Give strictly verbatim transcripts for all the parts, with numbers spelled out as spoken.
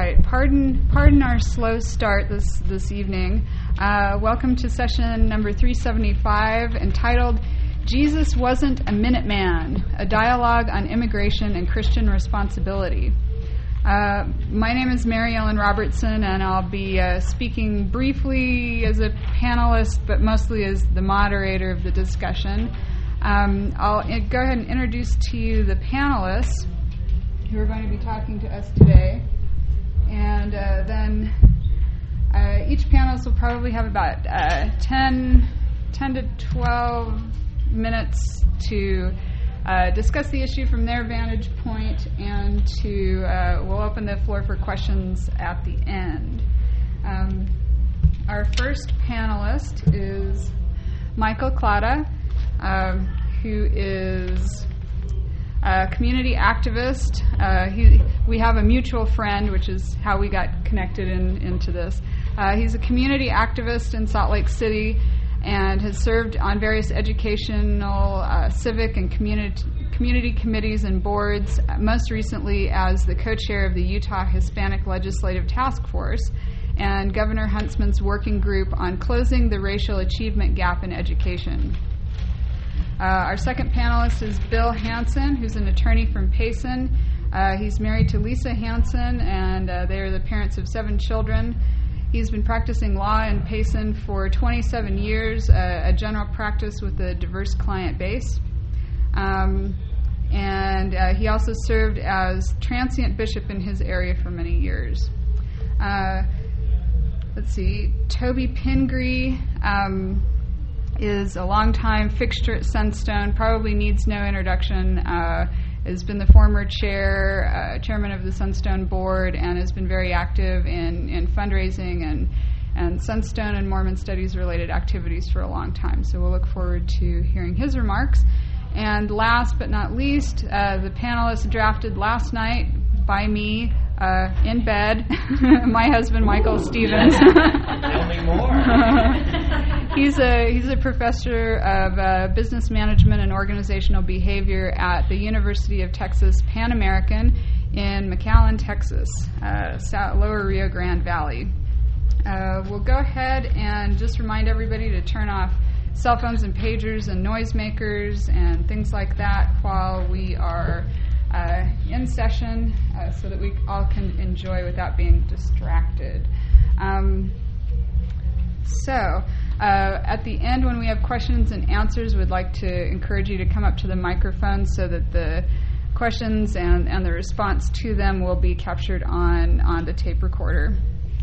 right. Pardon, pardon our slow start this this evening. Uh, welcome to session number three seventy-five, entitled "Jesus Wasn't a Minuteman: A Dialogue on Immigration and Christian Responsibility." Uh, my name is Mary Ellen Robertson, and I'll be uh, speaking briefly as a panelist, but mostly as the moderator of the discussion. Um, I'll I- go ahead and introduce to you the panelists who are going to be talking to us today. And uh, then uh, each panelist will probably have about uh, ten, ten to twelve minutes to uh, discuss the issue from their vantage point, and to uh, we'll open the floor for questions at the end. Um, our first panelist is Michael Clada, um, who is a community activist. Uh, he, we have a mutual friend, which is how we got connected in, into this. Uh, he's a community activist in Salt Lake City and has served on various educational, uh, civic, and community community committees and boards, most recently as the co-chair of the Utah Hispanic Legislative Task Force and Governor Huntsman's working group on closing the racial achievement gap in education. Uh, our second panelist is Bill Hansen, who's an attorney from Payson. Uh, he's married to Lisa Hansen, and uh, they are the parents of seven children. He's been practicing law in Payson for twenty-seven years, uh, a general practice with a diverse client base. Um, and uh, he also served as transient bishop in his area for many years. Uh, let's see, Toby Pingree um, is a longtime fixture at Sunstone, probably needs no introduction, uh, has been the former chair, uh, chairman of the Sunstone board, and has been very active in, in fundraising and, and Sunstone and Mormon studies related activities for a long time. So we'll look forward to hearing his remarks. And last but not least, uh, the panelists drafted last night by me, Uh, in bed, my husband Michael Stevens. Tell me more. he's a he's a professor of uh, business management and organizational behavior at the University of Texas Pan American in McAllen, Texas, uh, South, Lower Rio Grande Valley. Uh, we'll go ahead and just remind everybody to turn off cell phones and pagers and noisemakers and things like that while we are Uh, in session, uh, so that we all can enjoy without being distracted. Um, so, uh, at the end, when we have questions and answers, we'd like to encourage you to come up to the microphone so that the questions and, and the response to them will be captured on, on the tape recorder.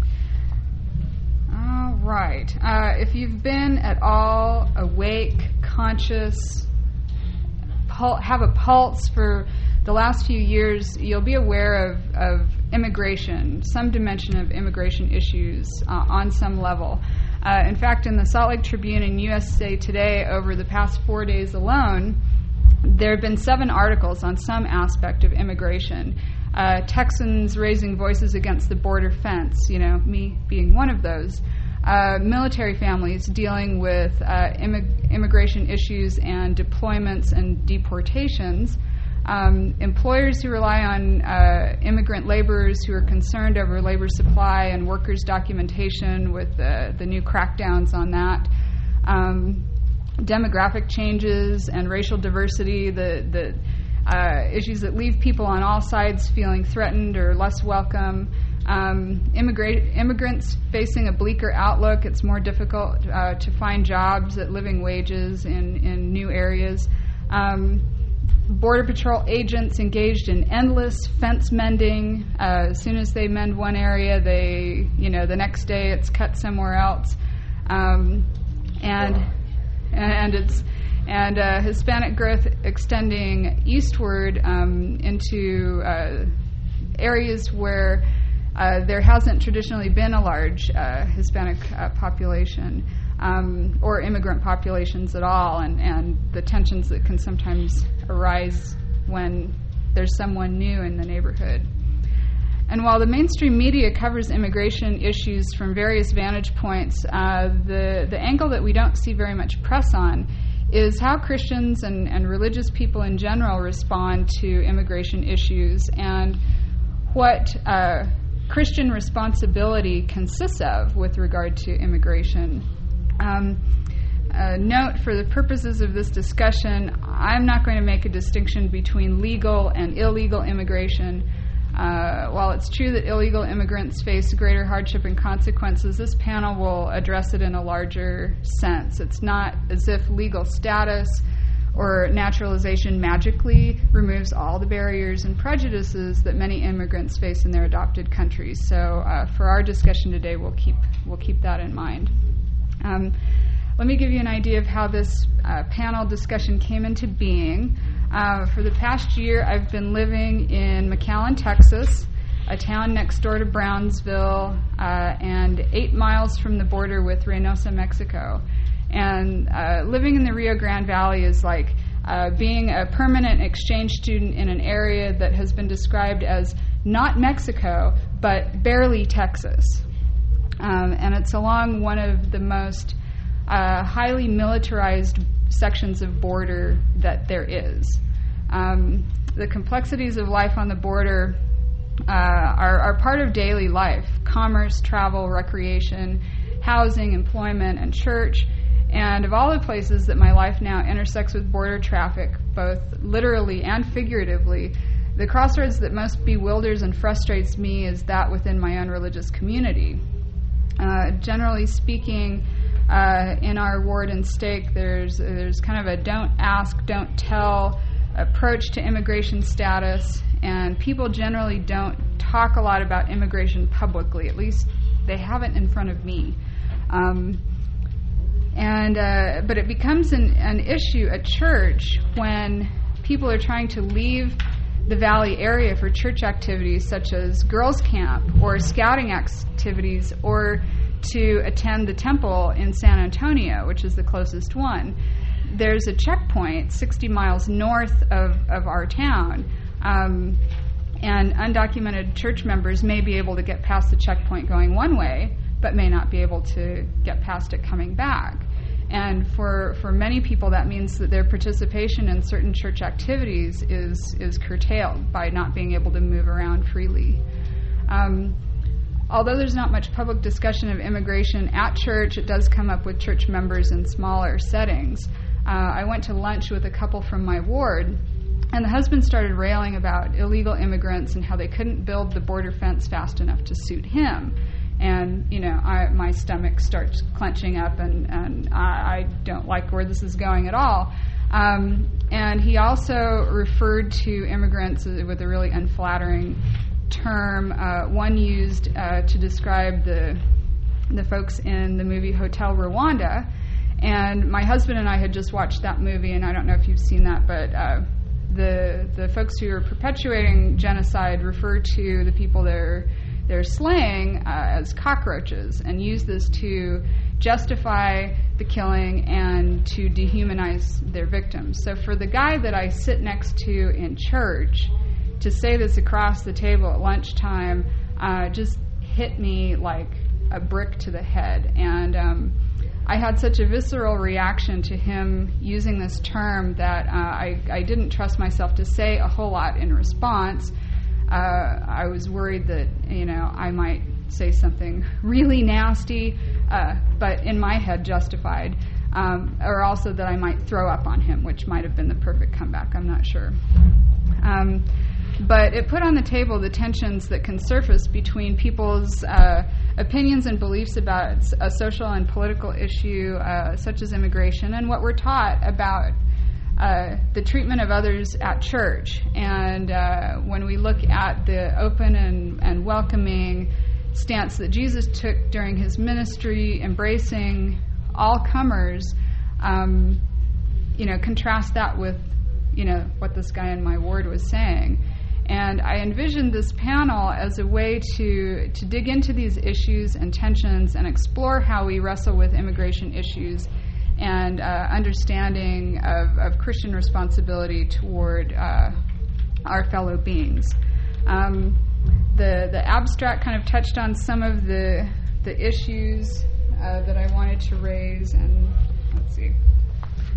All right. Uh, if you've been at all awake, conscious, pul- have a pulse for the last few years, you'll be aware of, of immigration, some dimension of immigration issues uh, on some level. Uh, in fact, in the Salt Lake Tribune and U S A Today over the past four days alone, there have been seven articles on some aspect of immigration. Uh, Texans raising voices against the border fence, you know, me being one of those. Uh, military families dealing with uh, immig- immigration issues and deployments and deportations. Um, employers who rely on uh, immigrant laborers who are concerned over labor supply and workers' documentation with uh, the new crackdowns on that. Um, demographic changes and racial diversity, the, the uh, issues that leave people on all sides feeling threatened or less welcome. Um, immigrate, immigrants facing a bleaker outlook. It's more difficult uh, to find jobs at living wages in, in new areas. Um, Border Patrol agents engaged in endless fence mending. Uh, as soon as they mend one area, they, you know, the next day it's cut somewhere else, um, and and it's and uh, Hispanic growth extending eastward um, into uh, areas where uh, there hasn't traditionally been a large uh, Hispanic uh, population. Um, or immigrant populations at all, and, and the tensions that can sometimes arise when there's someone new in the neighborhood. And while the mainstream media covers immigration issues from various vantage points, uh, the, the angle that we don't see very much press on is how Christians and, and religious people in general respond to immigration issues, and what uh, Christian responsibility consists of with regard to immigration. Um, uh, note, for the purposes of this discussion, I'm not going to make a distinction between legal and illegal immigration. Uh, while it's true that illegal immigrants face greater hardship and consequences, this panel will address it in a larger sense. It's not as if legal status or naturalization magically removes all the barriers and prejudices that many immigrants face in their adopted countries. So uh, for our discussion today, we'll keep we'll keep that in mind. Um, let me give you an idea of how this uh, panel discussion came into being. Uh, for the past year, I've been living in McAllen, Texas, a town next door to Brownsville, uh, and eight miles from the border with Reynosa, Mexico. And uh, living in the Rio Grande Valley is like uh, being a permanent exchange student in an area that has been described as not Mexico, but barely Texas. Um, and it's along one of the most uh, highly militarized sections of border that there is. Um, the complexities of life on the border uh, are, are part of daily life: commerce, travel, recreation, housing, employment, and church. And of all the places that my life now intersects with border traffic, both literally and figuratively, the crossroads that most bewilders and frustrates me is that within my own religious community. Uh, generally speaking, Uh, in our ward and stake, there's there's kind of a don't ask, don't tell approach to immigration status, and people generally don't talk a lot about immigration publicly. At least they haven't in front of me. Um, and uh, but it becomes an, an issue at church when people are trying to leave the Valley area for church activities such as girls' camp or scouting activities, or to attend the temple in San Antonio, which is the closest one. There's a checkpoint sixty miles north of, of our town, um, and undocumented church members may be able to get past the checkpoint going one way, but may not be able to get past it coming back. And for, for many people, that means that their participation in certain church activities is, is curtailed by not being able to move around freely. Um, Although there's not much public discussion of immigration at church, it does come up with church members in smaller settings. Uh, I went to lunch with a couple from my ward, and the husband started railing about illegal immigrants and how they couldn't build the border fence fast enough to suit him. And, you know, I, my stomach starts clenching up, and, and I, I don't like where this is going at all. Um, and he also referred to immigrants with a really unflattering term, uh, one used uh, to describe the the folks in the movie Hotel Rwanda. And my husband and I had just watched that movie, and I don't know if you've seen that, but uh, the the folks who are perpetuating genocide refer to the people they're they're slaying uh, as cockroaches, and use this to justify the killing and to dehumanize their victims. So for the guy that I sit next to in church to say this across the table at lunchtime uh, just hit me like a brick to the head. And um, I had such a visceral reaction to him using this term that uh, I, I didn't trust myself to say a whole lot in response. Uh, I was worried that, you know, I might say something really nasty, uh, but in my head justified, um, or also that I might throw up on him, which might have been the perfect comeback. I'm not sure. Um, But it put on the table the tensions that can surface between people's uh, opinions and beliefs about a social and political issue uh, such as immigration, and what we're taught about uh, the treatment of others at church. And uh, when we look at the open and, and welcoming stance that Jesus took during his ministry, embracing all comers, um, you know, contrast that with, you know, what this guy in my ward was saying. And I envisioned this panel as a way to, to dig into these issues and tensions and explore how we wrestle with immigration issues and uh, understanding of, of Christian responsibility toward uh, our fellow beings. Um, the the abstract kind of touched on some of the the issues uh, that I wanted to raise, and let's see,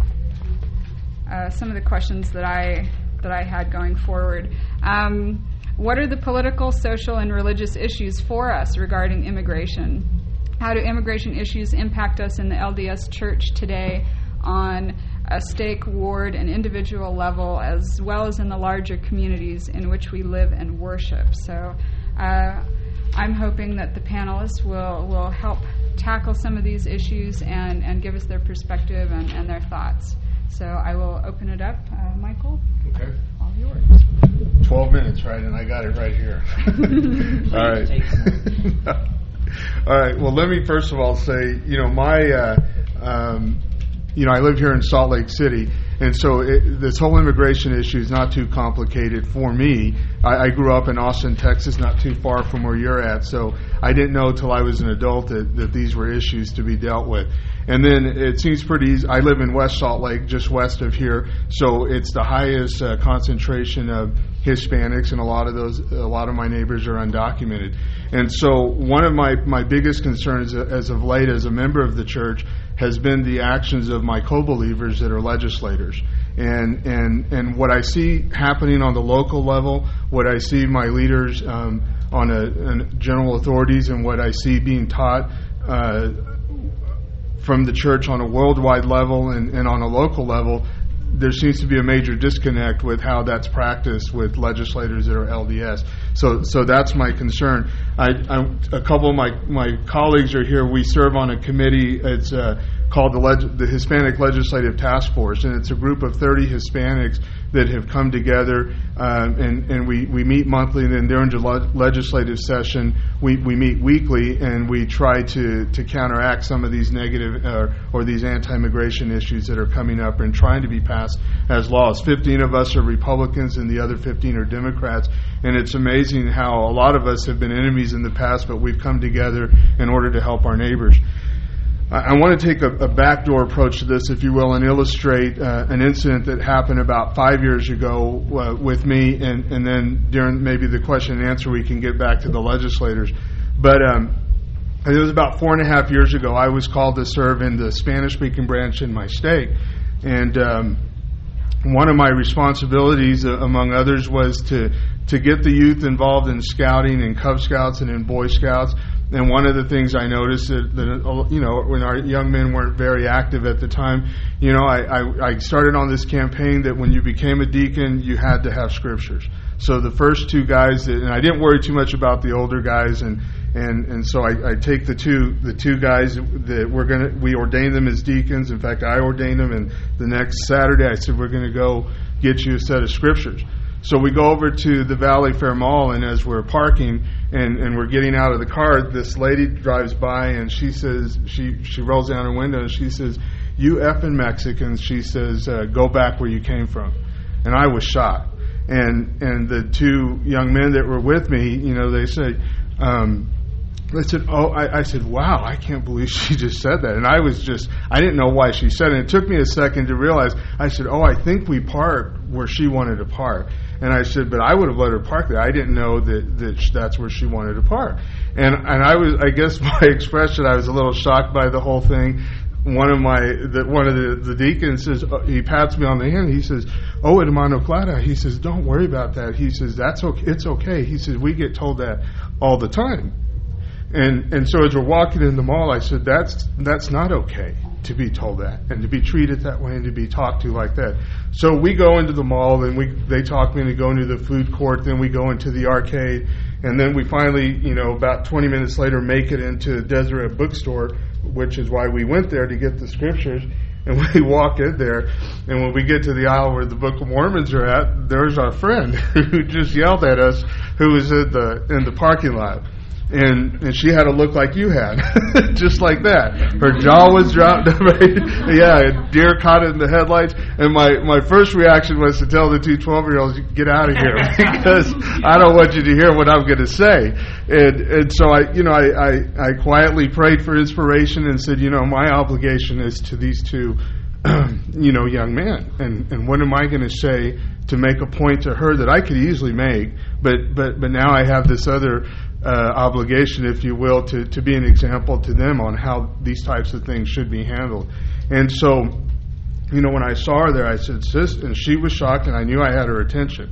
uh, some of the questions that I that I had going forward. Um, what are the political, social, and religious issues for us regarding immigration? How do immigration issues impact us in the L D S Church today on a stake, ward, and individual level, as well as in the larger communities in which we live and worship? So uh, I'm hoping that the panelists will, will help tackle some of these issues and, and give us their perspective and, and their thoughts. So I will open it up. Uh, Michael? Okay. All yours. Twelve minutes, right? And I got it right here. All right. All right. Well, let me first of all say, you know, my, uh, um, you know, I live here in Salt Lake City, and so it, this whole immigration issue is not too complicated for me. I, I grew up in Austin, Texas, not too far from where you're at, so I didn't know till I was an adult that, that these were issues to be dealt with. And then it seems pretty easy. I live in West Salt Lake, just west of here, so it's the highest uh, concentration of Hispanics, and a lot of those, a lot of my neighbors are undocumented. And so one of my, my biggest concerns as of late as a member of the church has been the actions of my co-believers that are legislators. And, and, and what I see happening on the local level, what I see my leaders um, on a, on general authorities, and what I see being taught uh, from the church on a worldwide level and, and on a local level, there seems to be a major disconnect with how that's practiced with legislators that are L D S. So so that's my concern. I, I, a couple of my, my colleagues are here. We serve on a committee. It's uh, called the, Leg- the Hispanic Legislative Task Force, and it's a group of thirty Hispanics that have come together, um, and, and we, we meet monthly, and then during the le- legislative session, we, we meet weekly, and we try to, to counteract some of these negative uh, or these anti-immigration issues that are coming up and trying to be passed as laws. fifteen of us are Republicans, and the other fifteen are Democrats, and it's amazing how a lot of us have been enemies in the past, but we've come together in order to help our neighbors. I want to take a, a backdoor approach to this, if you will, and illustrate uh, an incident that happened about five years ago uh, with me, and, and then during maybe the question and answer we can get back to the legislators. But um, it was about four and a half years ago. I was called to serve in the Spanish-speaking branch in my state, and um, one of my responsibilities, uh, among others, was to, to get the youth involved in scouting and Cub Scouts and in Boy Scouts. And one of the things I noticed that, that you know, when our young men weren't very active at the time, you know, I, I, I started on this campaign that when you became a deacon, you had to have scriptures. So the first two guys, that, and I didn't worry too much about the older guys, and and, and so I, I take the two the two guys that we're gonna we ordained them as deacons. In fact, I ordained them, and the next Saturday I said, we're going to go get you a set of scriptures. So we go over to the Valley Fair Mall, and as we're parking and, and we're getting out of the car, this lady drives by, and she says, she, she rolls down her window, and she says, "You effing Mexicans," she says, uh, "go back where you came from." And I was shocked. And and the two young men that were with me, you know, they said, um, they said, oh, I, I said, wow, I can't believe she just said that. And I was just, I didn't know why she said it. It took me a second to realize. I said, oh, I think we parked where she wanted to park. And I said, but I would have let her park there. I didn't know that, that that's where she wanted to park. And and I was, I guess my expression, I was a little shocked by the whole thing. One of my, the, one of the, the deacons says, uh, he pats me on the hand. He says, "Oh, hermano Clara," he says, "don't worry about that." He says, "That's okay. It's okay." He says, "We get told that all the time." And and so as we're walking in the mall, I said, that's that's not okay to be told that and to be treated that way and to be talked to like that. So we go into the mall, and we they talk me into going to the food court. Then we go into the arcade, and then we finally, you know, about twenty minutes later, make it into Deseret Bookstore, which is why we went there to get the scriptures. And we walk in there, and when we get to the aisle where the Book of Mormons are at, there's our friend who just yelled at us, who was in the in the parking lot. And and she had a look like you had, just like that. Her jaw was dropped. Right? Yeah, a deer caught it in the headlights. And my, my first reaction was to tell the two twelve-year-olds, "Get out of here," because I don't want you to hear what I'm going to say. And and so I, you know, I, I, I quietly prayed for inspiration and said, you know, my obligation is to these two, you know, young men. And and what am I going to say to make a point to her that I could easily make, but but but now I have this other Uh, obligation, if you will, to, to be an example to them on how these types of things should be handled. And so, you know, when I saw her there, I said, "Sis," and she was shocked, and I knew I had her attention.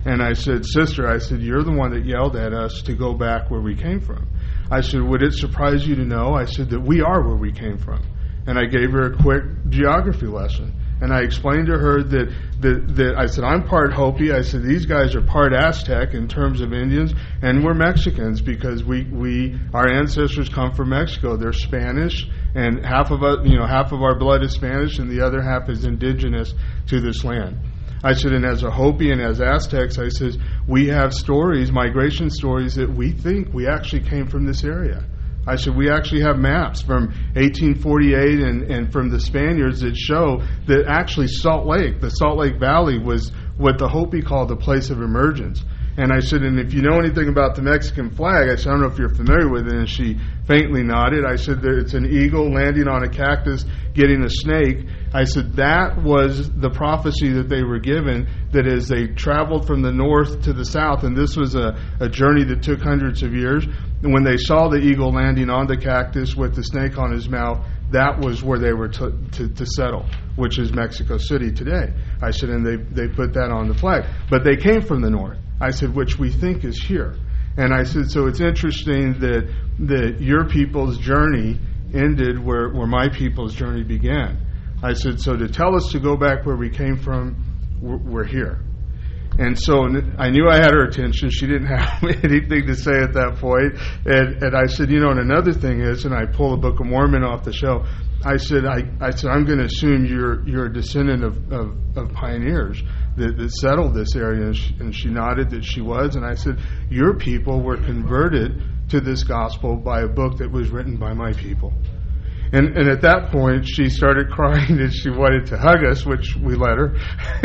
And I said, sister, I said, you're the one that yelled at us to go back where we came from. I said, would it surprise you to know, I said, that we are where we came from. And I gave her a quick geography lesson. And I explained to her that, that, that I said, I'm part Hopi. I said, these guys are part Aztec in terms of Indians, and we're Mexicans because we, we our ancestors come from Mexico. They're Spanish, and half of us, you know, half of our blood is Spanish, and the other half is indigenous to this land. I said, and as a Hopi and as Aztecs, I said, we have stories, migration stories, that we think we actually came from this area. I said, we actually have maps from eighteen forty-eight and, and from the Spaniards that show that actually Salt Lake, the Salt Lake Valley, was what the Hopi called the place of emergence. And I said, and if you know anything about the Mexican flag, I said, I don't know if you're familiar with it. And she faintly nodded. I said that it's an eagle landing on a cactus, getting a snake. I said that was the prophecy that they were given, that as they traveled from the north to the south, and this was a, a journey that took hundreds of years, and when they saw the eagle landing on the cactus with the snake on his mouth, that was where they were to, to, to settle, which is Mexico City today. I said, and they, they put that on the flag. But they came from the north. I said, which we think is here. And I said, so it's interesting that that your people's journey ended where, where my people's journey began. I said, so to tell us to go back where we came from, we're, we're here. And so I knew I had her attention. She didn't have anything to say at that point. And, and I said, you know, and another thing is, and I pull the Book of Mormon off the shelf, I said, I, I said, I'm going to assume you're you're a descendant of, of, of pioneers that, that settled this area. And she, and she nodded that she was. And I said, your people were converted to this gospel by a book that was written by my people. And, and at that point, she started crying and she wanted to hug us, which we let her.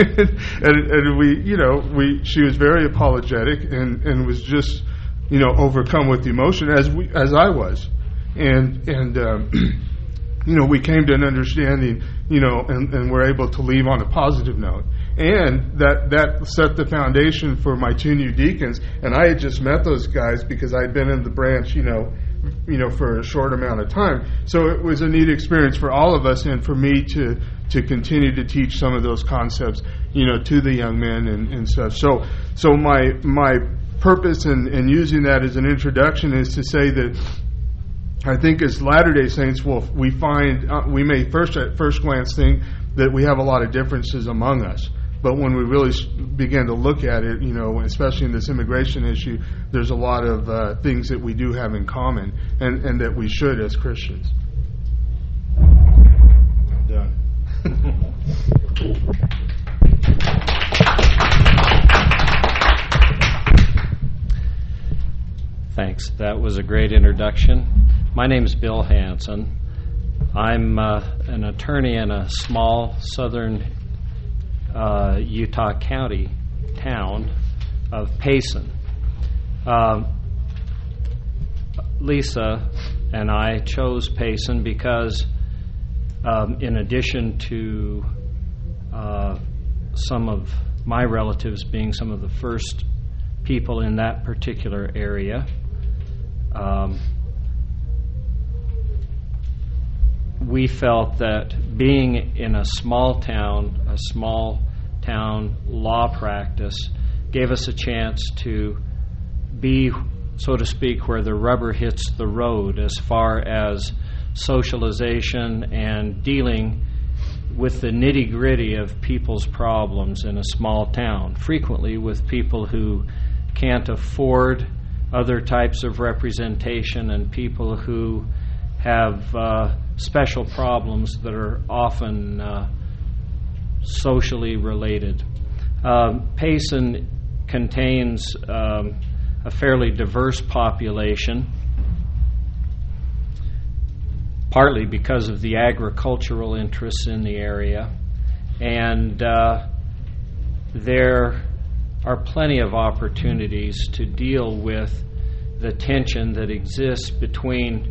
and, and we, you know, we she was very apologetic and, and was just, you know, overcome with emotion as we as I was. And and um, you know, we came to an understanding, you know, and, and were able to leave on a positive note. And that, that set the foundation for my two new deacons. And I had just met those guys because I had been in the branch, you know, you know, for a short amount of time. So it was a neat experience for all of us and for me to, to continue to teach some of those concepts, you know, to the young men and, and stuff. So so my my purpose in, in using that as an introduction is to say that I think as Latter-day Saints, we'll, we find, uh, we may first at first glance think that we have a lot of differences among us. But when we really begin to look at it, you know, especially in this immigration issue, there's a lot of uh, things that we do have in common and, and that we should as Christians. I'm done. Thanks. That was a great introduction. My name is Bill Hansen. I'm uh, an attorney in a small southern Uh, Utah County town of Payson. Uh, Lisa and I chose Payson because um, in addition to uh, some of my relatives being some of the first people in that particular area, um, we felt that being in a small town, a small town law practice, gave us a chance to be, so to speak, where the rubber hits the road as far as socialization and dealing with the nitty-gritty of people's problems in a small town, frequently with people who can't afford other types of representation and people who have uh, special problems that are often uh, socially related. Um, Payson contains um, a fairly diverse population, partly because of the agricultural interests in the area, and uh, there are plenty of opportunities to deal with the tension that exists between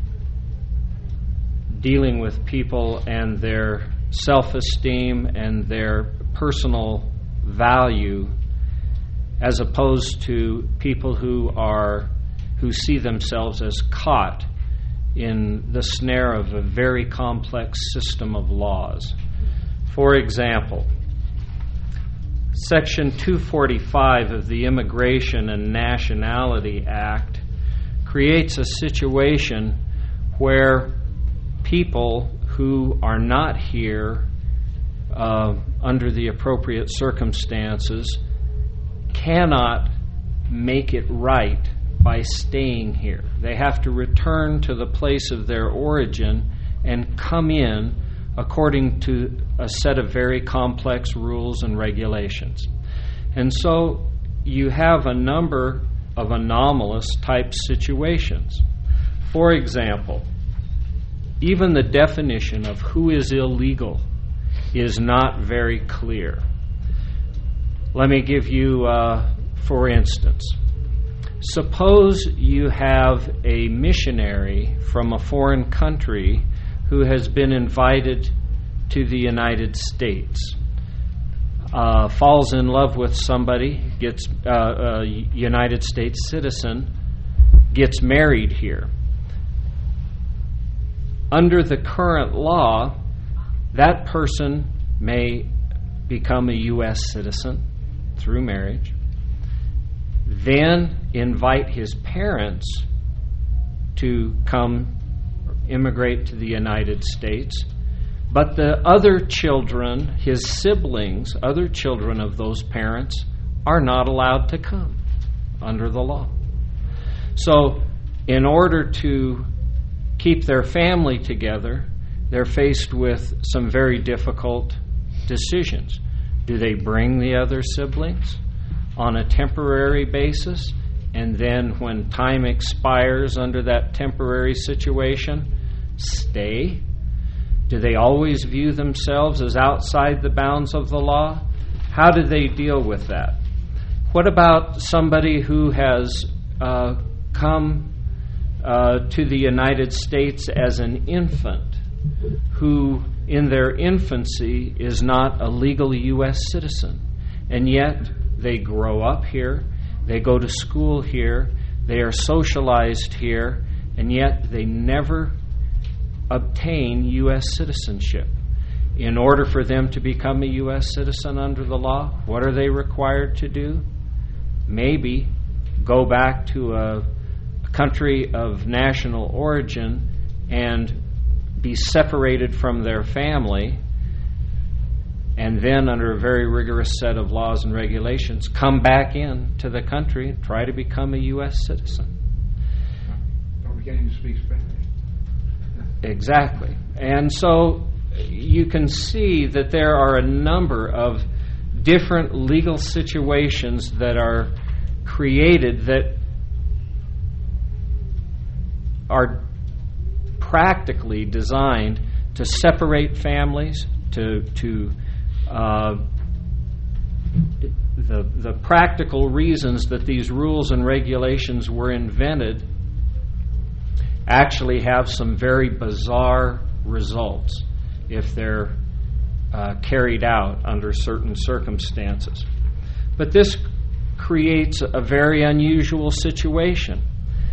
dealing with people and their self-esteem and their personal value, as opposed to people who are who see themselves as caught in the snare of a very complex system of laws. For example, Section two forty-five of the Immigration and Nationality Act creates a situation where people who are not here uh, under the appropriate circumstances cannot make it right by staying here. They have to return to the place of their origin and come in according to a set of very complex rules and regulations. And so you have a number of anomalous type situations. For example, even the definition of who is illegal is not very clear. Let me give you, uh, for instance, suppose you have a missionary from a foreign country who has been invited to the United States, uh, falls in love with somebody, gets uh, a United States citizen, gets married here. Under the current law, that person may become a U S citizen through marriage, then invite his parents to come immigrate to the United States, but the other children, his siblings, other children of those parents, are not allowed to come under the law. So in order to keep their family together, they're faced with some very difficult decisions. Do they bring the other siblings on a temporary basis, and then when time expires under that temporary situation, stay? Do they always view themselves as outside the bounds of the law? How do they deal with that? What about somebody who has uh, come uh, to the United States as an infant, who in their infancy is not a legal U S citizen, and yet they grow up here, they go to school here, they are socialized here, and yet they never obtain U S citizenship? In order for them to become a U S citizen under the law, what are they required to do? Maybe go back to a country of national origin and be separated from their family, and then under a very rigorous set of laws and regulations, come back in to the country and try to become a U S citizen. Or beginning to speak Spanish. Exactly. And so you can see that there are a number of different legal situations that are created that are practically designed to separate families, to to uh, the the practical reasons that these rules and regulations were invented actually have some very bizarre results if they're uh, carried out under certain circumstances. But this creates a very unusual situation.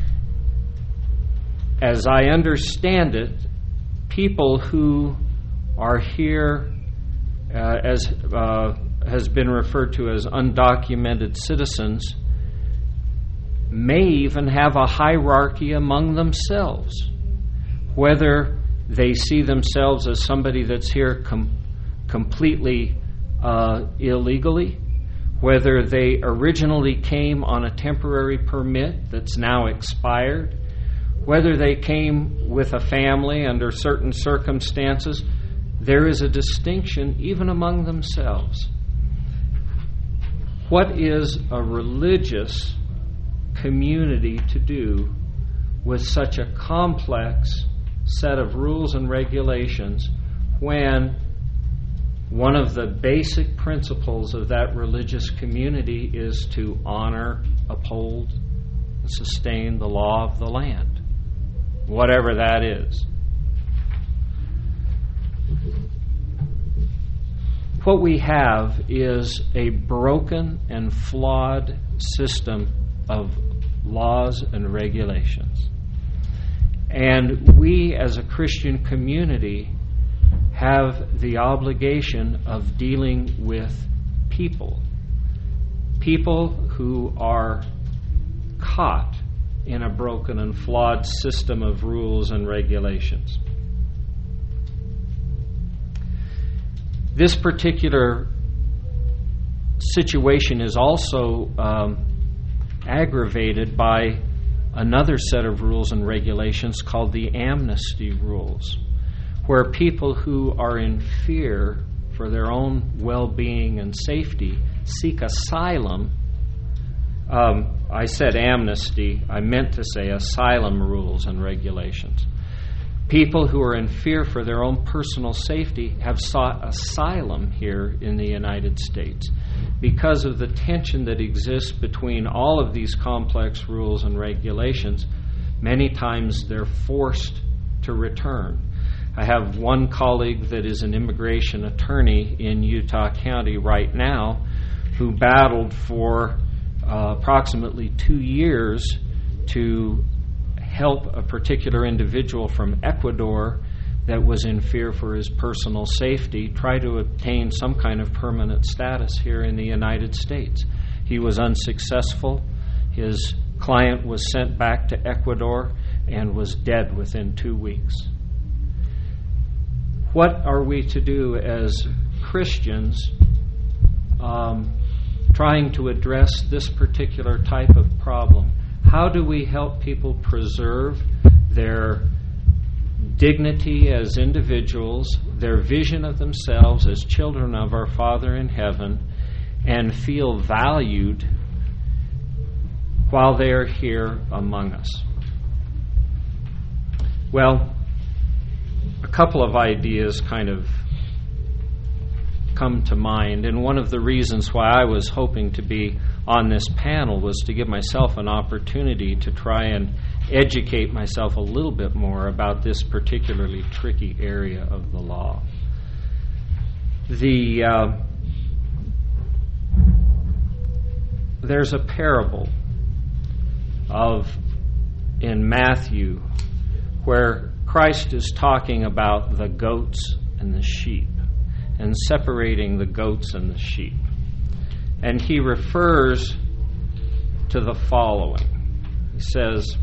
As I understand it, people who are here, uh, as uh, has been referred to as undocumented citizens, may even have a hierarchy among themselves, whether they see themselves as somebody that's here com- completely uh, illegally, whether they originally came on a temporary permit that's now expired, whether they came with a family under certain circumstances. There is a distinction even among themselves. What is a religious community to do with such a complex set of rules and regulations when one of the basic principles of that religious community is to honor, uphold, and sustain the law of the land, whatever that is? What we have is a broken and flawed system of laws and regulations. And we as a Christian community have the obligation of dealing with people people who are caught in a broken and flawed system of rules and regulations. This particular situation is also um, aggravated by another set of rules and regulations called the amnesty rules, where people who are in fear for their own well-being and safety seek asylum. Um, I said amnesty. I meant to say asylum rules and regulations. People who are in fear for their own personal safety have sought asylum here in the United States because of the tension that exists between all of these complex rules and regulations. Many times they're forced to return. I have one colleague that is an immigration attorney in Utah County right now who battled for uh, approximately two years to help a particular individual from Ecuador that was in fear for his personal safety try to obtain some kind of permanent status here in the United States. He was unsuccessful. His client was sent back to Ecuador and was dead within two weeks. What are we to do as Christians um, trying to address this particular type of problem? How do we help people preserve their dignity as individuals, their vision of themselves as children of our Father in heaven, and feel valued while they are here among us? Well, a couple of ideas kind of come to mind, and one of the reasons why I was hoping to be on this panel was to give myself an opportunity to try and educate myself a little bit more about this particularly tricky area of the law. The uh, there's a parable of in Matthew where Christ is talking about the goats and the sheep and separating the goats and the sheep. And he refers to the following. He says,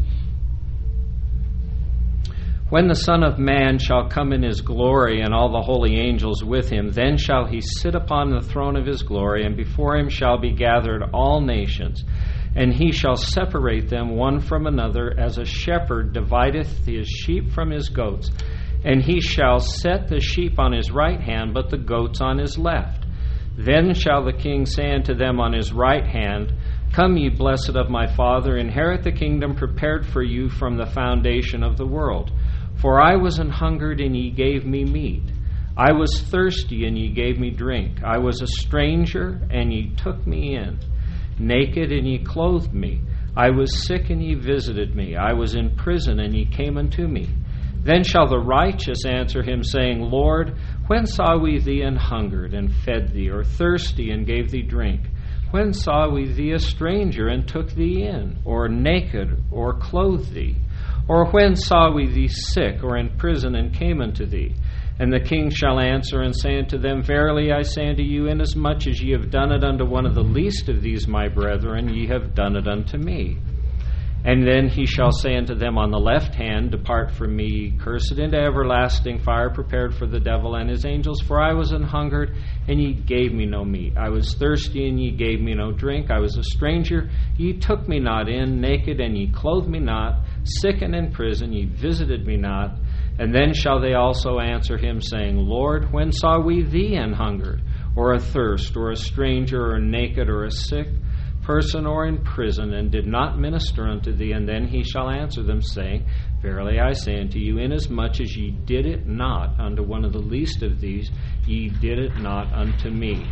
"When the Son of Man shall come in his glory and all the holy angels with him, then shall he sit upon the throne of his glory, and before him shall be gathered all nations. And he shall separate them one from another, as a shepherd divideth his sheep from his goats. And he shall set the sheep on his right hand, but the goats on his left. Then shall the king say unto them on his right hand, Come, ye blessed of my Father, inherit the kingdom prepared for you from the foundation of the world. For I was an hungered, and ye gave me meat. I was thirsty, and ye gave me drink. I was a stranger, and ye took me in. Naked, and ye clothed me. I was sick, and ye visited me. I was in prison, and ye came unto me. Then shall the righteous answer him, saying, Lord, when saw we thee an hungered, and fed thee, or thirsty, and gave thee drink? When saw we thee a stranger, and took thee in, or naked, or clothed thee? Or when saw we thee sick, or in prison, and came unto thee? And the king shall answer and say unto them, Verily I say unto you, inasmuch as ye have done it unto one of the least of these my brethren, ye have done it unto me. And then he shall say unto them on the left hand, Depart from me, ye cursed, into everlasting fire, prepared for the devil and his angels. For I was an hungered, and ye gave me no meat. I was thirsty, and ye gave me no drink. I was a stranger, ye took me not in. Naked, and ye clothed me not. Sick and in prison, ye visited me not. And then shall they also answer him, saying, Lord, when saw we thee an hungered, or athirst, or a stranger, or naked, or a sick person, or in prison, and did not minister unto thee? And then he shall answer them, saying, Verily I say unto you, inasmuch as ye did it not unto one of the least of these, ye did it not unto me."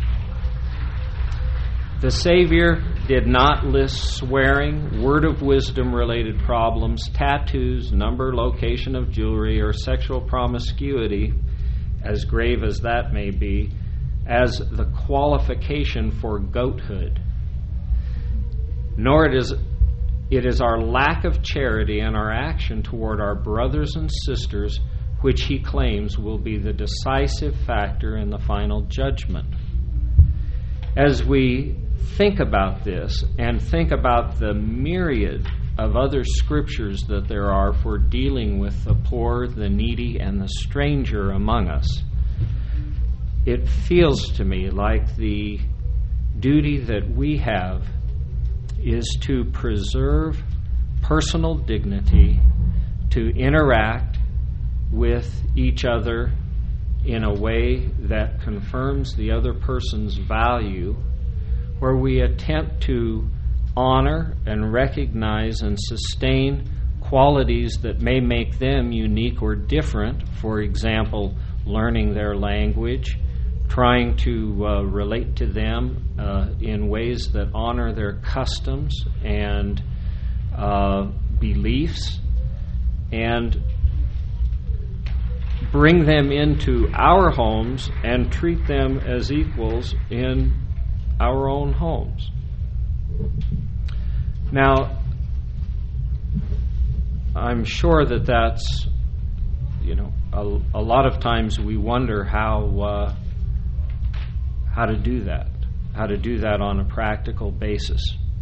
The Savior did not list swearing, word of wisdom related problems, tattoos, number, location of jewelry, or sexual promiscuity, as grave as that may be, as the qualification for goathood. Nor it is, it is our lack of charity and our action toward our brothers and sisters which he claims will be the decisive factor in the final judgment. As we think about this and think about the myriad of other scriptures that there are for dealing with the poor, the needy, and the stranger among us, it feels to me like the duty that we have is to preserve personal dignity, to interact with each other in a way that confirms the other person's value, where we attempt to honor and recognize and sustain qualities that may make them unique or different. For example, learning their language, trying to uh, relate to them uh, in ways that honor their customs and uh, beliefs, and bring them into our homes and treat them as equals in our own homes. Now, I'm sure that that's, you know, a, a lot of times we wonder how uh, how to do that, how to do that on a practical basis.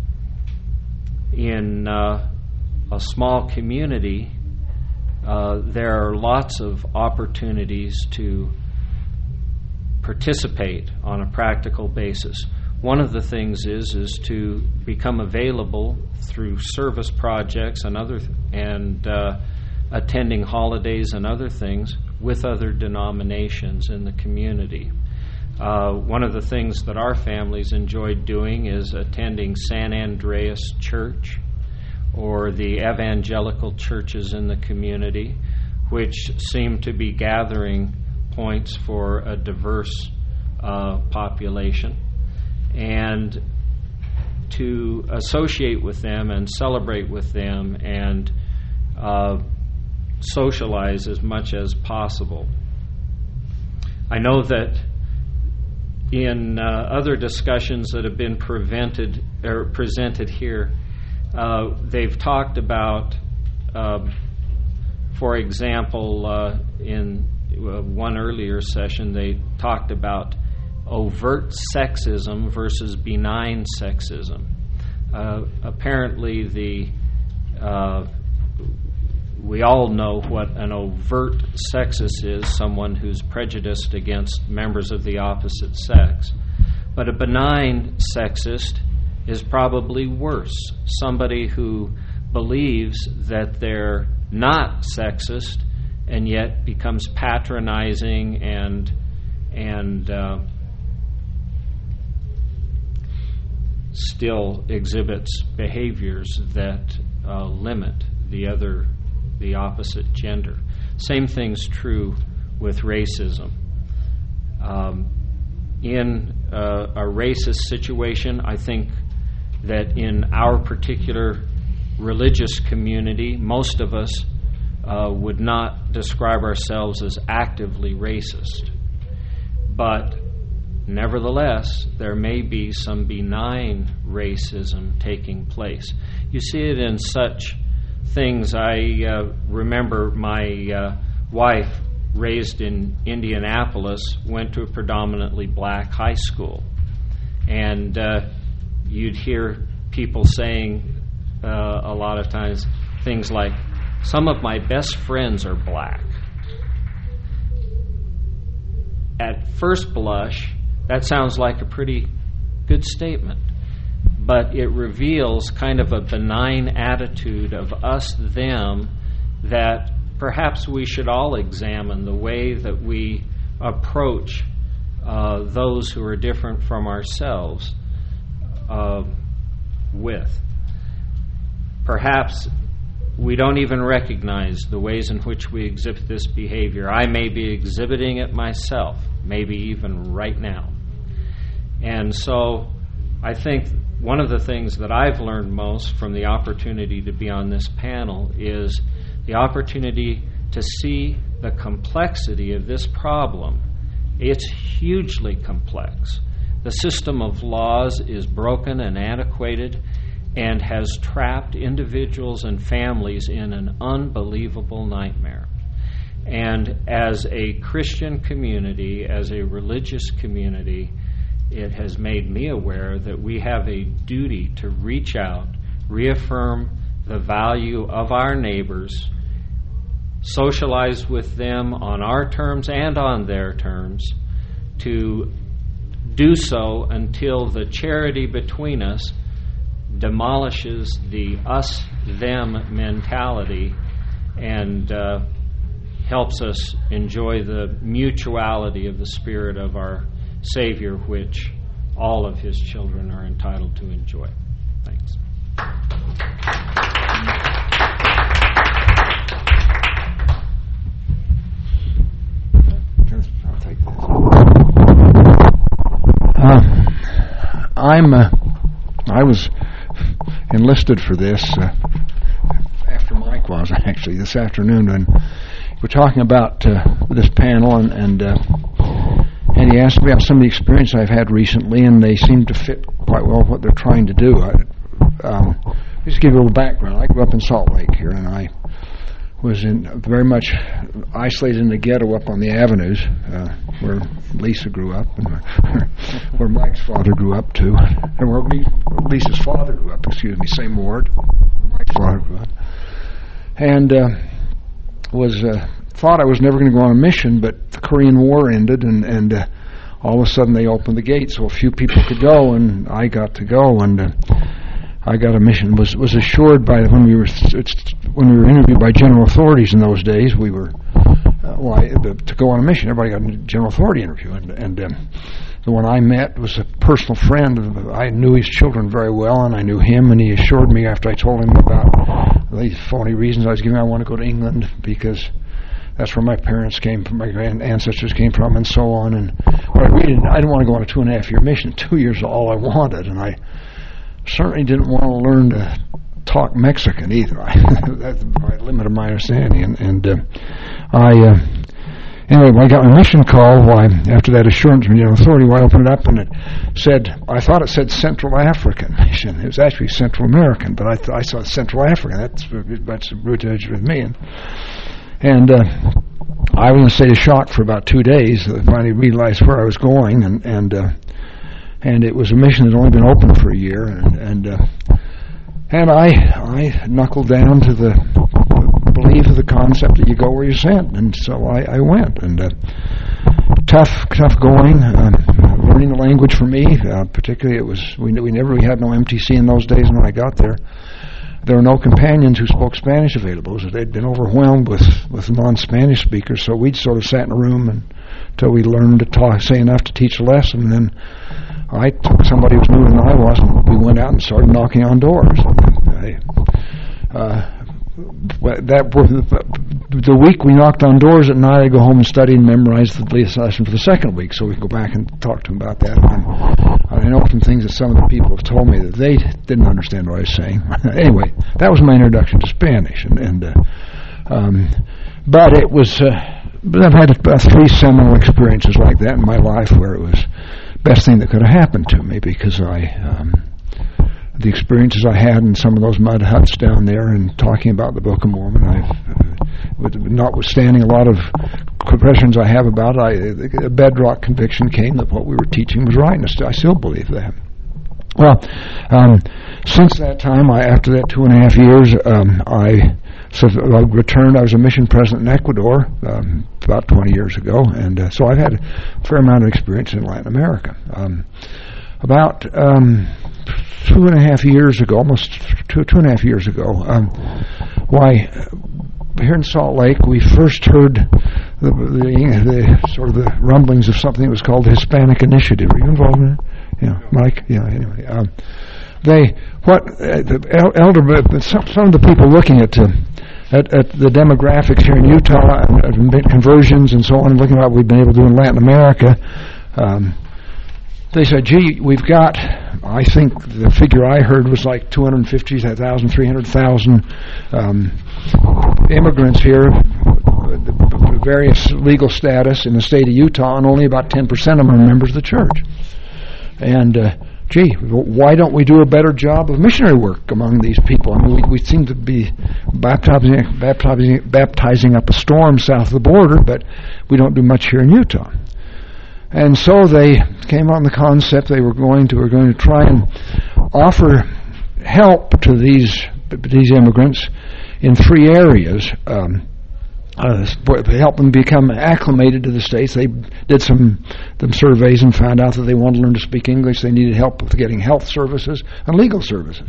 In uh, a small community, uh, there are lots of opportunities to participate on a practical basis. One of the things is is to become available through service projects and other th- and uh, attending holidays and other things with other denominations in the community. Uh, one of the things that our families enjoyed doing is attending San Andreas Church or the evangelical churches in the community, which seem to be gathering points for a diverse uh, population, and to associate with them and celebrate with them and uh, socialize as much as possible. I know that in uh, other discussions that have been prevented or presented here, uh, they've talked about, uh, for example, uh, in uh, one earlier session, they talked about overt sexism versus benign sexism. Uh, apparently, the uh, we all know what an overt sexist is, someone who's prejudiced against members of the opposite sex. But a benign sexist is probably worse, somebody who believes that they're not sexist and yet becomes patronizing and and uh, still exhibits behaviors that uh, limit the other, the opposite gender. Same thing's true with racism. Um, in uh, a racist situation, I think that in our particular religious community, most of us uh, would not describe ourselves as actively racist. But nevertheless, there may be some benign racism taking place. You see it in such things. I uh, remember my uh, wife, raised in Indianapolis, went to a predominantly black high school. And uh, you'd hear people saying uh, a lot of times things like, some of my best friends are black. At first blush, that sounds like a pretty good statement, but it reveals kind of a benign attitude of us-them that perhaps we should all examine the way that we approach uh, those who are different from ourselves uh, with. Perhaps we don't even recognize the ways in which we exhibit this behavior. I may be exhibiting it myself, maybe even right now. And so I think one of the things that I've learned most from the opportunity to be on this panel is the opportunity to see the complexity of this problem. It's hugely complex. The system of laws is broken and antiquated and has trapped individuals and families in an unbelievable nightmare. And as a Christian community, as a religious community, it has made me aware that we have a duty to reach out, reaffirm the value of our neighbors, socialize with them on our terms and on their terms, to do so until the charity between us demolishes the us-them mentality and uh, helps us enjoy the mutuality of the Spirit of our Savior, which all of His children are entitled to enjoy. Thanks. I'll take this. Uh, I'm. Uh, I was enlisted for this uh, after Mike was actually this afternoon, and we're talking about uh, this panel, and and, uh, and he asked me about some of the experience I've had recently, and they seem to fit quite well what they're trying to do. I, um, just to give you a little background. I grew up in Salt Lake here, and I was in very much isolated in the ghetto up on the avenues, uh, where Lisa grew up, and where, where Mike's father grew up too, and where Lisa's father grew up. Excuse me, same ward. Mike's father grew up, and uh, was uh, thought I was never going to go on a mission, but the Korean War ended, and and uh, all of a sudden they opened the gate, so a few people could go, and I got to go, and uh, I got a mission. was was assured by when we were it's, when we were interviewed by general authorities in those days. We were uh, well, I, the, to go on a mission. Everybody got a general authority interview, and and um, the one I met was a personal friend. I knew his children very well, and I knew him, and he assured me after I told him about these phony reasons I was giving, I want to go to England because that's where my parents came from, my grand ancestors came from, and so on. And but I really didn't, I didn't want to go on a two and a half year mission. Two years is all I wanted, and I certainly didn't want to learn to talk Mexican either. I, that's my limit of my understanding. And, and uh, I, uh, anyway, when I got my mission call, why after that assurance from the authority, why I opened it up and it said, I thought it said Central African mission. It was actually Central American, but I th- I saw Central African. That's that's rooted with me. And, and uh, I was in a state of shock for about two days. I finally realized where I was going, and and. Uh, And it was a mission that had only been open for a year, and and, uh, and I I knuckled down to the belief of the concept that you go where you're sent, and so I, I went. And uh, tough tough going, uh, learning the language for me. Uh, particularly, it was we we never we had no M T C in those days when I got there. There were no companions who spoke Spanish available. So they'd been overwhelmed with, with non-Spanish speakers, so we'd sort of sat in a room and, until we learned to talk, say enough to teach a lesson, and then I took somebody who was newer than I was, and we went out and started knocking on doors. I, uh, that the week we knocked on doors, at night I go home and study and memorize the lesson for the second week, so we can go back and talk to them about that. And I know from things that some of the people have told me that they didn't understand what I was saying. Anyway, that was my introduction to Spanish, and, and uh, um, but it was. Uh, but I've had uh, three seminal experiences like that in my life where it was best thing that could have happened to me, because I, um, the experiences I had in some of those mud huts down there and talking about the Book of Mormon, I've, uh, notwithstanding a lot of questions I have about it, I, a bedrock conviction came that what we were teaching was right, and I still believe that. Well, um, since that time, I, after that two and a half years, um, I so I returned. I was a mission president in Ecuador um, about twenty years ago, and uh, so I've had a fair amount of experience in Latin America. Um, about um, two and a half years ago, almost two two and a half years ago, um, why here in Salt Lake we first heard the, the, the sort of the rumblings of something that was called the Hispanic Initiative. Are you involved in it? Yeah, Mike. Yeah. Anyway, um, they what uh, the elder some, some of the people looking at, uh, at at the demographics here in Utah and uh, conversions and so on, and looking at what we've been able to do in Latin America, um, they said, "Gee, we've got." I think the figure I heard was like two hundred fifty thousand, three hundred thousand um, immigrants here, various legal status in the state of Utah, and only about ten percent of them are members of the church. And, uh, gee, why don't we do a better job of missionary work among these people? I mean, we, we seem to be baptizing, baptizing, baptizing up a storm south of the border, but we don't do much here in Utah. and so they came on the concept they were going to were going to try and offer help to these these immigrants in three areas. Um, uh, to help them become acclimated to the States. They did some, some surveys and found out that they wanted to learn to speak English. They needed help with getting health services and legal services.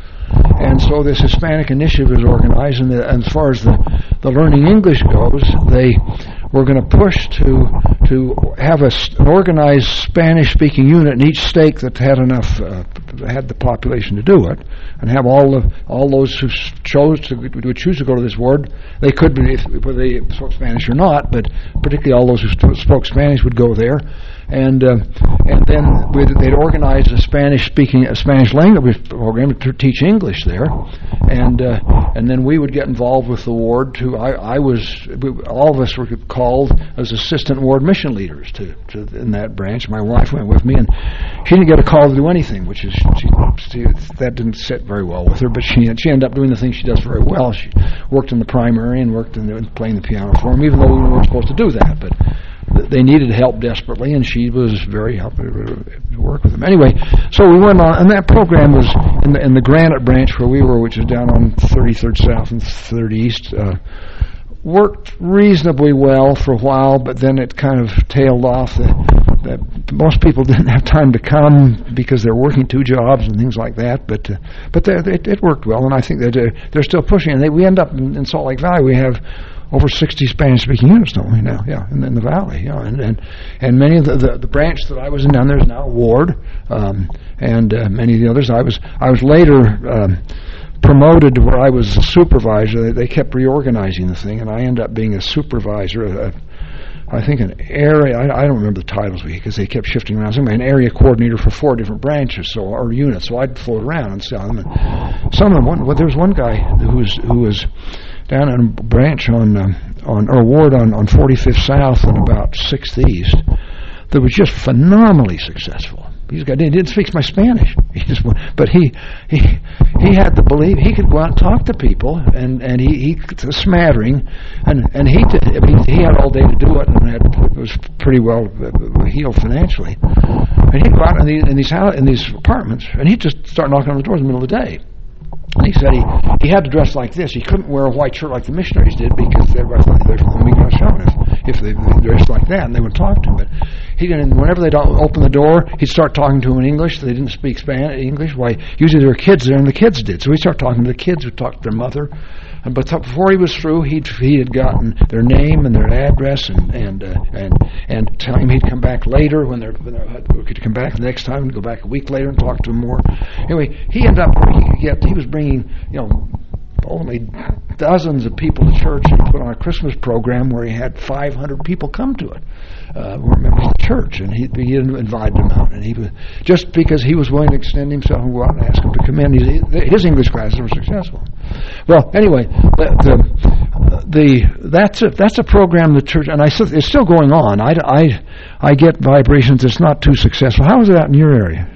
And so this Hispanic initiative was organized, and, the, and as far as the, the learning English goes, they were going to push to to have a, an organized Spanish-speaking unit in each state that had enough, uh, had the population to do it, and have all the all those who chose to would choose to go to this ward. They could be, if, whether they spoke Spanish or not, but particularly all those who st- spoke Spanish would go there. And uh, and then we'd, they'd organize a Spanish-speaking, a Spanish language program to teach English there, and uh, and then we would get involved with the ward. To I, I was we, all of us were called as assistant ward mission leaders to, to in that branch. My wife went with me, and she didn't get a call to do anything, which is she, she, that didn't sit very well with her. But she she ended up doing the things she does very well. She worked in the primary and worked in the, playing the piano for them, even though we weren't supposed to do that, but. They needed help desperately, and she was very happy to work with them. Anyway, so we went on, and that program was in the, in the Granite branch where we were, which is down on thirty-third South and third East. Uh, worked reasonably well for a while, but then it kind of tailed off. The, the, most people didn't have time to come because they're working two jobs and things like that. But uh, but they, it, it worked well, and I think that uh, they're still pushing. And they, we end up in, in Salt Lake Valley. We have over sixty Spanish-speaking units, don't we, now? Yeah, in, in the valley. Yeah, and, and and many of the, the the branch that I was in down there is now a ward, um, and uh, many of the others. I was I was later um, promoted to where I was a supervisor. They, they kept reorganizing the thing, and I ended up being a supervisor. A, a, I think an area. I, I don't remember the titles because they kept shifting around. Somebody, an area coordinator for four different branches, so or units. So I'd float around and see them. And some of them. One, well, there was one guy who was who was. down in a branch on um, on or ward on, on forty-fifth South and about sixth East that was just phenomenally successful. He's got, he didn't speak my Spanish, he just, but he he he had the belief he could go out and talk to people, and and he he a smattering, and and he did, I mean, he had all day to do it, and had, it was pretty well healed financially. And he'd go out in these in these house, in these apartments, and he'd just start knocking on the doors in the middle of the day. And he said he, he had to dress like this. He couldn't wear a white shirt like the missionaries did because everybody thought they were from the Migros Shamanist if they dressed like that, and they would talk to him. But he didn't. Whenever they'd open the door, he'd start talking to them in English. They didn't speak Spanish, English. Why? Usually there were kids there, and the kids did. So he'd start talking to the kids who talked to their mother. And but before he was through, he'd he had gotten their name and their address, and and uh, and and tell him he'd come back later when they're when they could come back the next time and go back a week later and talk to him more. Anyway, he ended up he, he was bringing you know only dozens of people to church and put on a Christmas program where he had five hundred people come to it. Uh, were members of the church, and he, he invited them out, and he was just because he was willing to extend himself and go out and ask them to come in. He, his English classes were successful. Well, anyway, the, the, the that's a that's a program the church, and I it's still going on. I, I, I get vibrations. It's not too successful. How is it out in your area?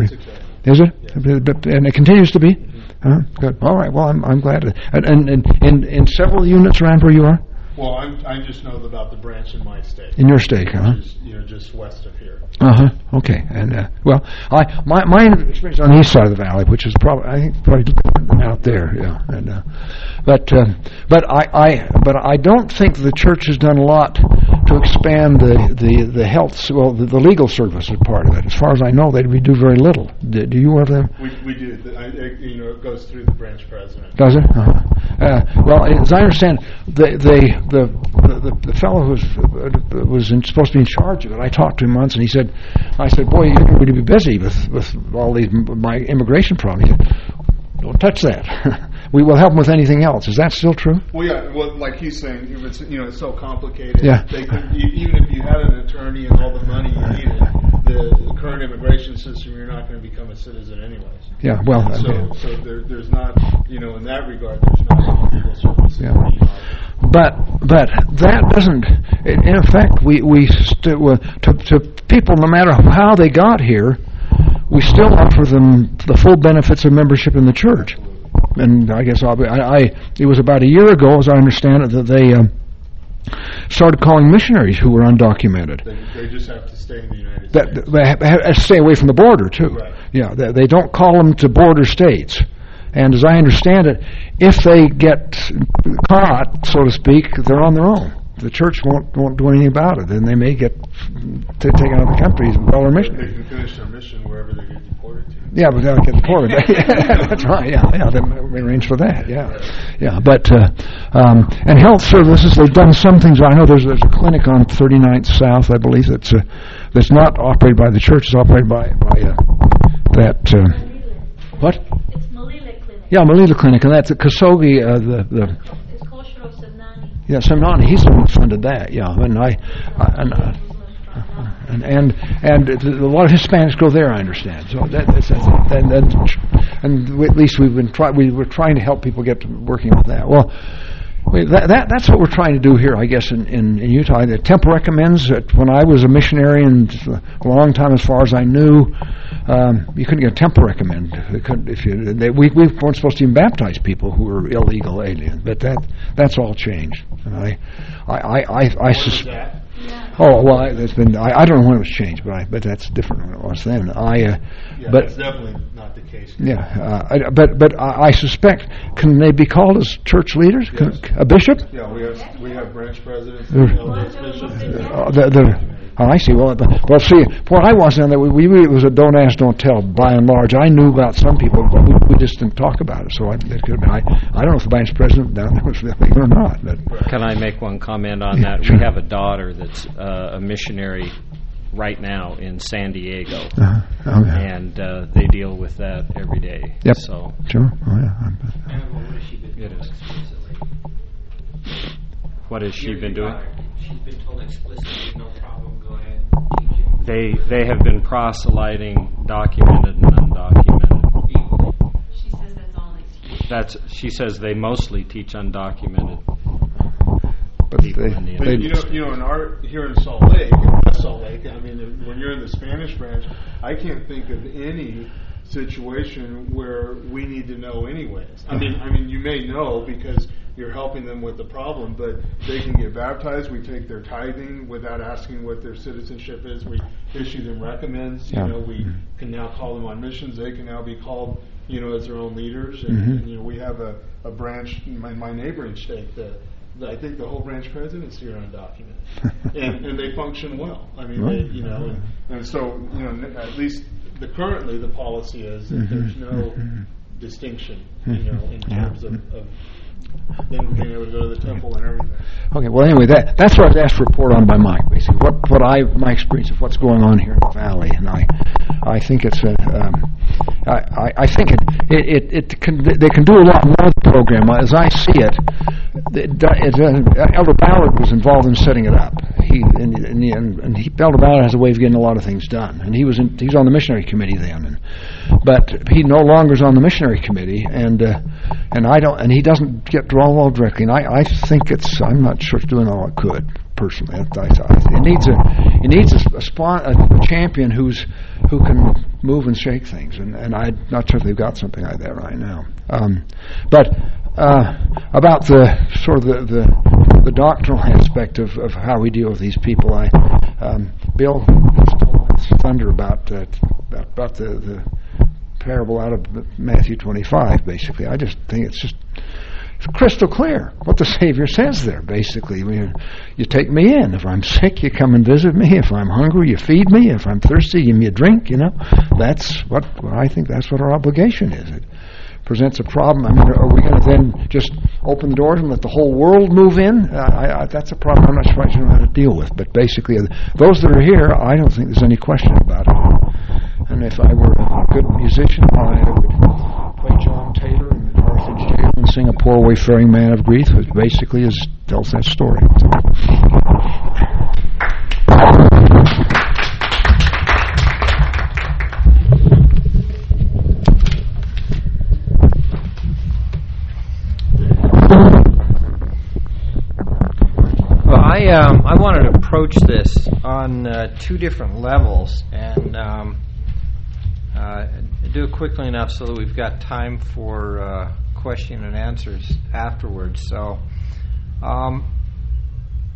Is it? Yeah. And it continues to be. Uh, good. All right. Well, I'm I'm glad. To, and and in in several units around where you are. Well, I'm, I just know about the branch in my state. In your state, huh? Which is, you know, just west of here. Uh huh. Okay. And uh, well, I my my experience on the east side of the valley, which is probably I think probably out there, yeah. And uh, but uh, but I, I but I don't think the church has done a lot to expand the the the health well the, the legal services part of it. As far as I know, they we do very little. Do, do you have them? We we do. I, I, you know, it goes through the branch president. Does it? Uh-huh. Uh, well, as I understand, the the the the, the fellow who was uh, was in, supposed to be in charge of it. I talked to him once, and he said, "I said, boy, you're going to be busy with with all these my immigration problems." He said, "Don't touch that. We will help him with anything else." Is that still true? Well, yeah. Well, like he's saying, it was, you know, it's so complicated. Yeah. They could, even if you had an attorney and all the money you needed, the current immigration system, you're not going to become a citizen anyways. Yeah. Well. So, yeah. so there, there's not, you know, in that regard, there's not legal services. Yeah. But but that doesn't. In effect, we we st- well, to to people, no matter how they got here, we still offer them the full benefits of membership in the church. And I guess I'll be, I, I it was about a year ago, as I understand it, that they um, started calling missionaries who were undocumented. They, they just have to stay in the United That, States. they have, have to stay away from the border, too. Right. Yeah, they, they don't call them to border states. And as I understand it, if they get caught, so to speak, they're on their own. The church won't won't do anything about it. Then they may get t- taken out of the country as well or mission. They can finish their mission wherever they get deported to. Yeah, but they'll get deported. That's right. Yeah, yeah. They may arrange for that. Yeah, yeah. But uh, um, and health services, they've done some things. I know there's there's a clinic on thirty-ninth South, I believe, that's uh, that's not operated by the church. It's operated by by uh, that. Uh, what? It's Malila Clinic. Yeah, Malila Clinic, and that's at Kasogi. Uh, the the. It's Koshiro Samnani. Yeah, Samnani. He's the one who funded that. Yeah, and I, I and. Uh, And and, and a lot of Hispanics go there, I understand. So that, that's, that's and, and and at least we've been try we were trying to help people get to working with that. Well, we, that, that that's what we're trying to do here, I guess, in, in, in Utah. The Temple recommends that when I was a missionary, and a long time as far as I knew, um, you couldn't get a temple recommend. They couldn't, if you, they, we we weren't supposed to even baptize people who were illegal aliens, but that that's all changed. And I I I I, I suspect. Oh well, I, that's been. I, I don't know when it was changed, but I, but that's different than it was then. I, uh, yeah, but that's definitely not the case. Yeah, uh, I, but but I, I suspect, can they be called as church leaders? Can, Yes. A bishop? Yeah, we have we have branch presidents, There- elders, bishops. Uh, the, the, oh, I see. Well, the, well, see, what I was on that we, we it was a don't ask, don't tell. By and large, I knew about some people, but we, we just didn't talk about it. So I, it could have been. I, I don't know if the branch president down there was really or not. But Can I make one comment on Yeah, that? sure. We have a daughter that's uh, a missionary right now in San Diego, uh, okay. and uh, they deal with that every day. Yep. So Sure. Oh, yeah. it is. What has she been doing? She's been told explicitly, no problem, go ahead, teach it. They they have been proselyting documented and undocumented. She says that's all an excuse. That's she says they mostly teach undocumented. But they, People in the But they, you know, you know, in our here in Salt Lake, in West Salt Lake, I mean, when you're in the Spanish branch, I can't think of any situation where we need to know anyways. I mean, I mean, you may know because you're helping them with the problem, but they can get baptized. We take their tithing without asking what their citizenship is. We issue them recommends. You Yeah. know, we can now call them on missions. They can now be called, you know, as their own leaders. And, Mhm. and you know, we have a, a branch in my, my neighboring state that. I think the whole branch president's here undocumented, and, and they function well. I mean, they, you know, and, and so you know, at least the currently the policy is that Mhm. there's no Mhm. distinction, you know, in Yeah. terms of, of them being able to go to the temple and everything. Okay, well, anyway, that that's what I was asked to report on by Mike, basically. What what I my experience of what's going on here in the valley, and I I think it's a um, I, I I think it it, it it can they can do a lot more with the program as I see it. It, it uh, Elder Ballard was involved in setting it up. He and, and, and, and he, Elder Ballard has a way of getting a lot of things done, and he was in, he's on the missionary committee then, and, but he no longer is on the missionary committee, and uh, and I don't and he doesn't get involved directly. And I, I think it's I'm not sure it's doing all it could personally. I, I, it needs a it needs a, a, spawn, a champion who's who can move and shake things, and, and I'm not sure if they've got something like that right now. Um, but uh, about the sort of the, the, the doctrinal aspect of, of how we deal with these people, I um, Bill has told us thunder about uh, about, about the, the parable out of Matthew twenty-five. Basically, I just think it's just. It's crystal clear what the Savior says there, basically. I mean, you take me in. If I'm sick, you come and visit me. If I'm hungry, you feed me. If I'm thirsty, you give me a drink, you know. That's what I think that's what our obligation is. It presents a problem. I mean, are we going to then just open the doors and let the whole world move in? I, I, that's a problem I'm not sure I know how to deal with. But basically, those that are here, I don't think there's any question about it. And if I were a good musician, I would play John Taylor and Arthur Jail and sing A Poor Wayfaring Man of Grief, which basically is, tells that story. Well, I um, I wanted to approach this on uh, two different levels and um, uh, do it quickly enough so that we've got time for uh, question and answers afterwards. So, um,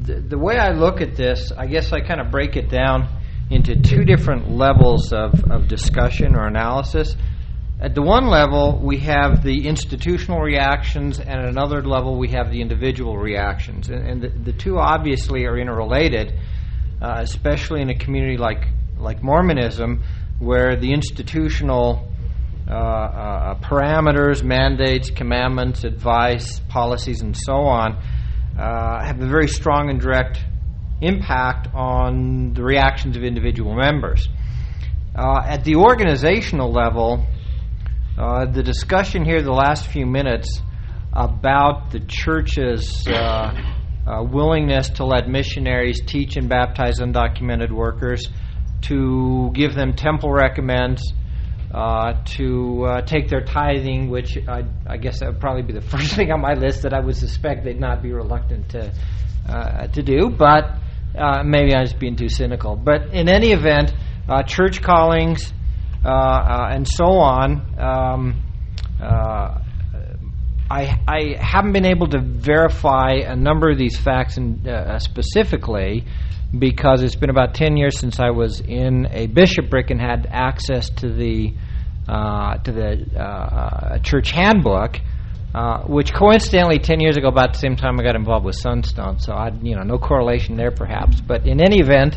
the, the way I look at this, I guess I kind of break it down into two different levels of, of discussion or analysis. At the one level, we have the institutional reactions, and at another level, we have the individual reactions. And, and the, the two obviously are interrelated, uh, especially in a community like, like Mormonism, where the institutional uh, uh, parameters, mandates, commandments, advice, policies, and so on uh, have a very strong and direct impact on the reactions of individual members. Uh, at the organizational level, uh, the discussion here the last few minutes about the church's uh, uh, willingness to let missionaries teach and baptize undocumented workers, to give them temple recommends, uh, to uh, take their tithing, which I, I guess that would probably be the first thing on my list that I would suspect they'd not be reluctant to uh, to do, but Uh, maybe I'm just being too cynical. But in any event, uh, church callings uh, uh, and so on, um, uh, I, I haven't been able to verify a number of these facts in, uh, specifically, because it's been about ten years since I was in a bishopric and had access to the uh, to the uh, church handbook. Uh, which coincidentally, ten years ago, about the same time I got involved with Sunstone, so I, you know, no correlation there, perhaps. But in any event,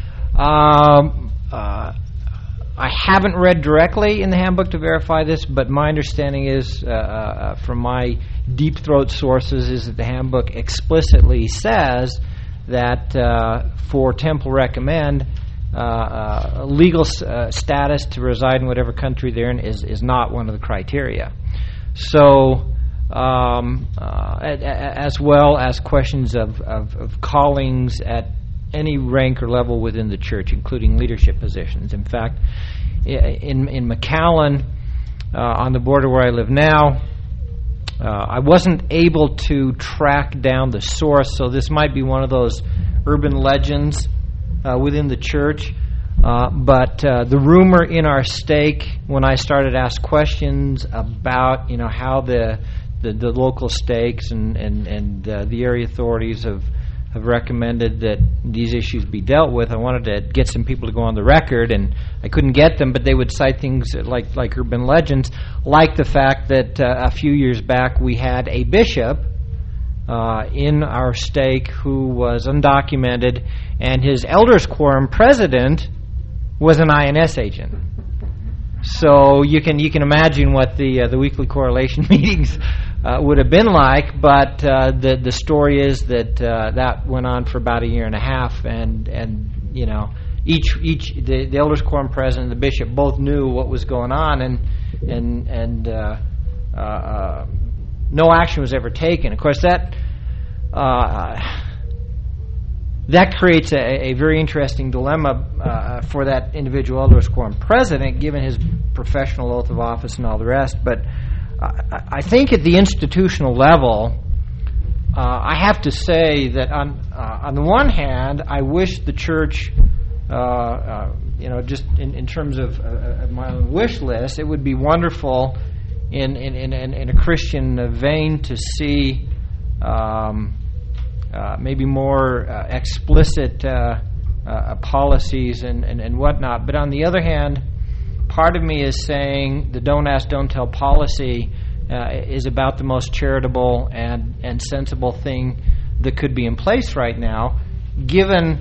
um, uh, I haven't read directly in the handbook to verify this, but my understanding is, uh, uh, from my deep throat sources, is that the handbook explicitly says that uh, for temple recommend, uh, uh, legal uh, status to reside in whatever country they're in is is not one of the criteria. So. Um, uh, as well as questions of, of, of callings at any rank or level within the church, including leadership positions. In fact, in in McAllen, uh, on the border where I live now, uh, I wasn't able to track down the source, so this might be one of those urban legends uh, within the church. Uh, but uh, the rumor in our stake, when I started to ask questions about, you know, how the The, the local stakes and and and uh, the area authorities have have recommended that these issues be dealt with. I wanted to get some people to go on the record, and I couldn't get them, but they would cite things like like urban legends, like the fact that uh, a few years back we had a bishop uh, in our stake who was undocumented, and his elders quorum president was an I N S agent. So you can you can imagine what the uh, the weekly correlation meetings uh, would have been like. But uh, the the story is that uh, that went on for about a year and a half, and and you know each each the, the elders quorum president and the bishop both knew what was going on, and and and uh, uh, uh, no action was ever taken. Of course, that. Uh, That creates a, a very interesting dilemma uh, for that individual elders quorum president, given his professional oath of office and all the rest. But uh, I think at the institutional level, uh, I have to say that on uh, on the one hand, I wish the church, uh, uh, you know, just in, in terms of uh, my own wish list, it would be wonderful in in, in, in a Christian vein to see. Um, Uh, maybe more uh, explicit uh, uh, policies and, and, and whatnot. But on the other hand, part of me is saying the don't ask, don't tell policy uh, is about the most charitable and, and sensible thing that could be in place right now, given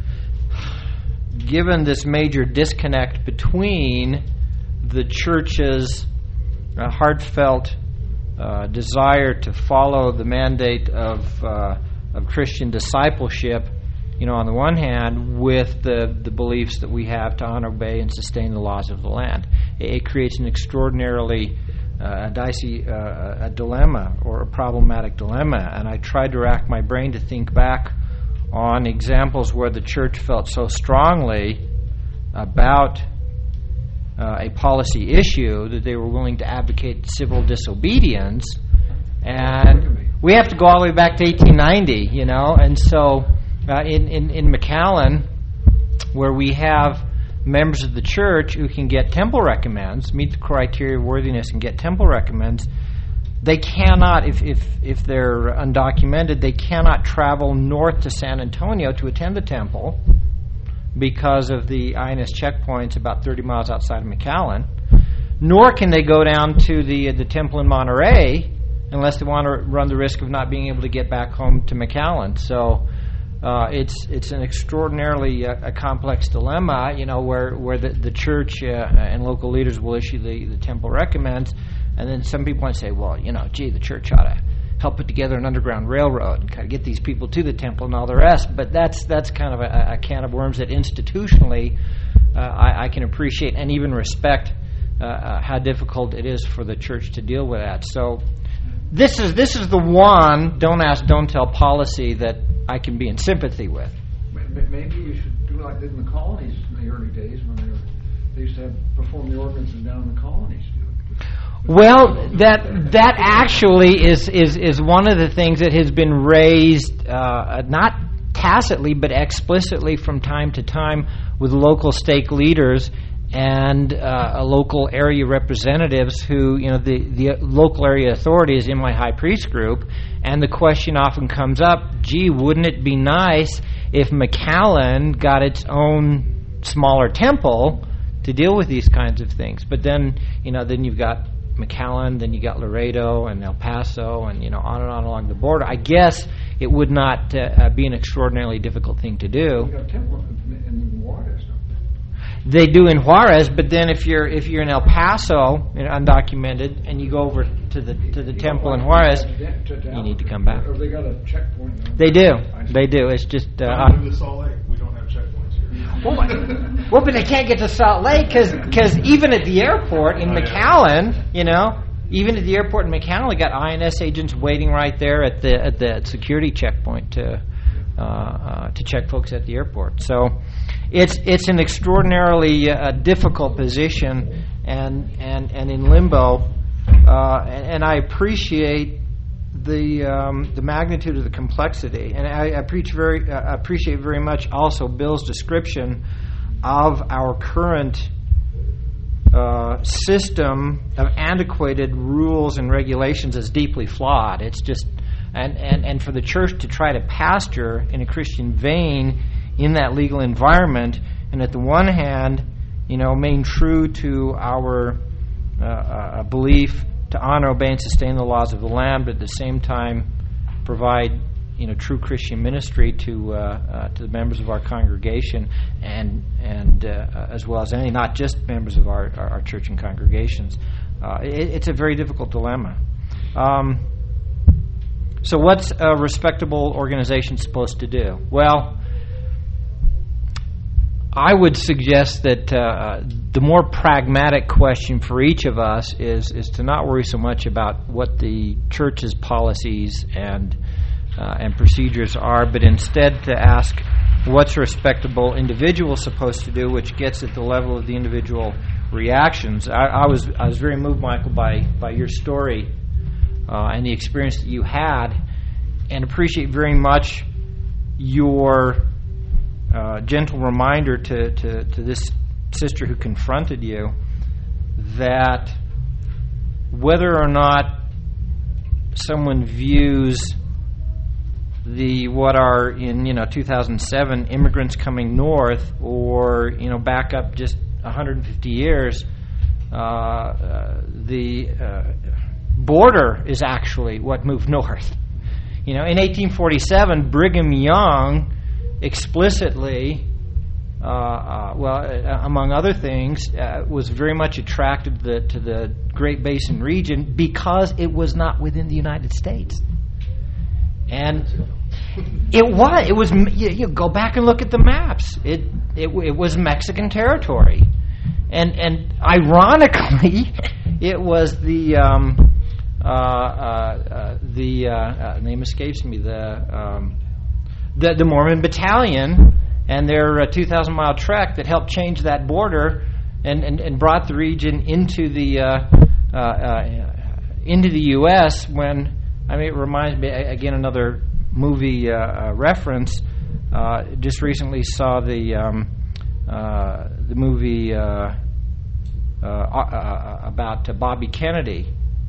given this major disconnect between the church's uh, heartfelt uh, desire to follow the mandate of uh, of Christian discipleship, you know, on the one hand, with the, the beliefs that we have to honor, obey, and sustain the laws of the land. It, it creates an extraordinarily uh, dicey uh, a dilemma or a problematic dilemma, and I tried to rack my brain to think back on examples where the church felt so strongly about uh, a policy issue that they were willing to advocate civil disobedience. And we have to go all the way back to eighteen ninety, you know, and so uh, in, in, in McAllen, where we have members of the church who can get temple recommends, meet the criteria of worthiness and get temple recommends, they cannot, if, if, if they're undocumented, they cannot travel north to San Antonio to attend the temple because of the I N S checkpoints about thirty miles outside of McAllen. Nor can they go down to the the temple in Monterey unless they want to run the risk of not being able to get back home to McAllen. So uh, it's it's an extraordinarily uh, a complex dilemma, you know, where where the the church uh, and local leaders will issue the the temple recommends, and then some people might say, well, you know, gee, the church ought to help put together an underground railroad and kind of get these people to the temple and all the rest. But that's that's kind of a, a can of worms that institutionally uh, I, I can appreciate and even respect uh, uh, how difficult it is for the church to deal with that. So this is this is the one don't ask, don't tell policy that I can be in sympathy with. Maybe you should do like they did in the colonies in the early days when they were they used to have perform the ordinances down in the colonies. Well, that that actually is, is, is one of the things that has been raised, uh, not tacitly but explicitly from time to time with local stake leaders and uh, local area representatives who, you know, the, the local area authority is in my high priest group, and the question often comes up, gee, wouldn't it be nice if McAllen got its own smaller temple to deal with these kinds of things? But then, you know, then you've got McAllen, then you got Laredo and El Paso, and you know on and on along the border. I guess it would not uh, be an extraordinarily difficult thing to do. You got a temple in, in Juarez, don't they? They do in Juarez, but then if you're if you're in El Paso, you know, undocumented, and you go over to the to the temple in Juarez, you need to come back. Or they got a checkpoint. They do, they do. It's just uh, uh, Salt Lake. We don't have checkpoints here. Well, well, but they can't get to Salt Lake because even at the airport in McAllen, you know, even at the airport in McAllen, we got I N S agents waiting right there at the at the security checkpoint to uh, uh, to check folks at the airport. So it's it's an extraordinarily uh, difficult position and and and in limbo, uh, and, and I appreciate the um, the magnitude of the complexity, and I, I preach very uh, appreciate very much also Bill's description of our current uh, system of antiquated rules and regulations as deeply flawed. It's just and, and, and for the church to try to pastor in a Christian vein in that legal environment, and at the one hand, you know, remain true to our uh, uh, belief to honor, obey, and sustain the laws of the land, but at the same time provide, you know, true Christian ministry to uh, uh, to the members of our congregation, and and uh, as well as any, not just members of our our, our church and congregations. Uh, it, it's a very difficult dilemma. Um, so, what's a respectable organization supposed to do? Well, I would suggest that uh, the more pragmatic question for each of us is is to not worry so much about what the church's policies and uh, and procedures are, but instead to ask what's a respectable individual supposed to do, which gets at the level of the individual reactions. I, I was I was very moved, Michael, by by your story uh, and the experience that you had, and appreciate very much your Uh, gentle reminder to, to, to this sister who confronted you that whether or not someone views the what are in you know two thousand seven immigrants coming north, or you know back up just one hundred fifty years, uh, uh, the uh, border is actually what moved north. You know, in eighteen forty-seven, Brigham Young explicitly, uh, uh, well, uh, among other things, uh, was very much attracted to the, to the Great Basin region because it was not within the United States. And it was. It was. You, you go back and look at the maps. It it, it was Mexican territory, and and ironically, it was the um, uh, uh, uh, the uh, uh, name escapes me. The um, The, the Mormon Battalion and their uh, two thousand mile trek that helped change that border and, and, and brought the region into the uh, uh, uh, into the U S When I mean, it reminds me again another movie uh, uh, reference. Uh, just recently saw the um, uh, the movie uh, uh, uh, about uh, Bobby Kennedy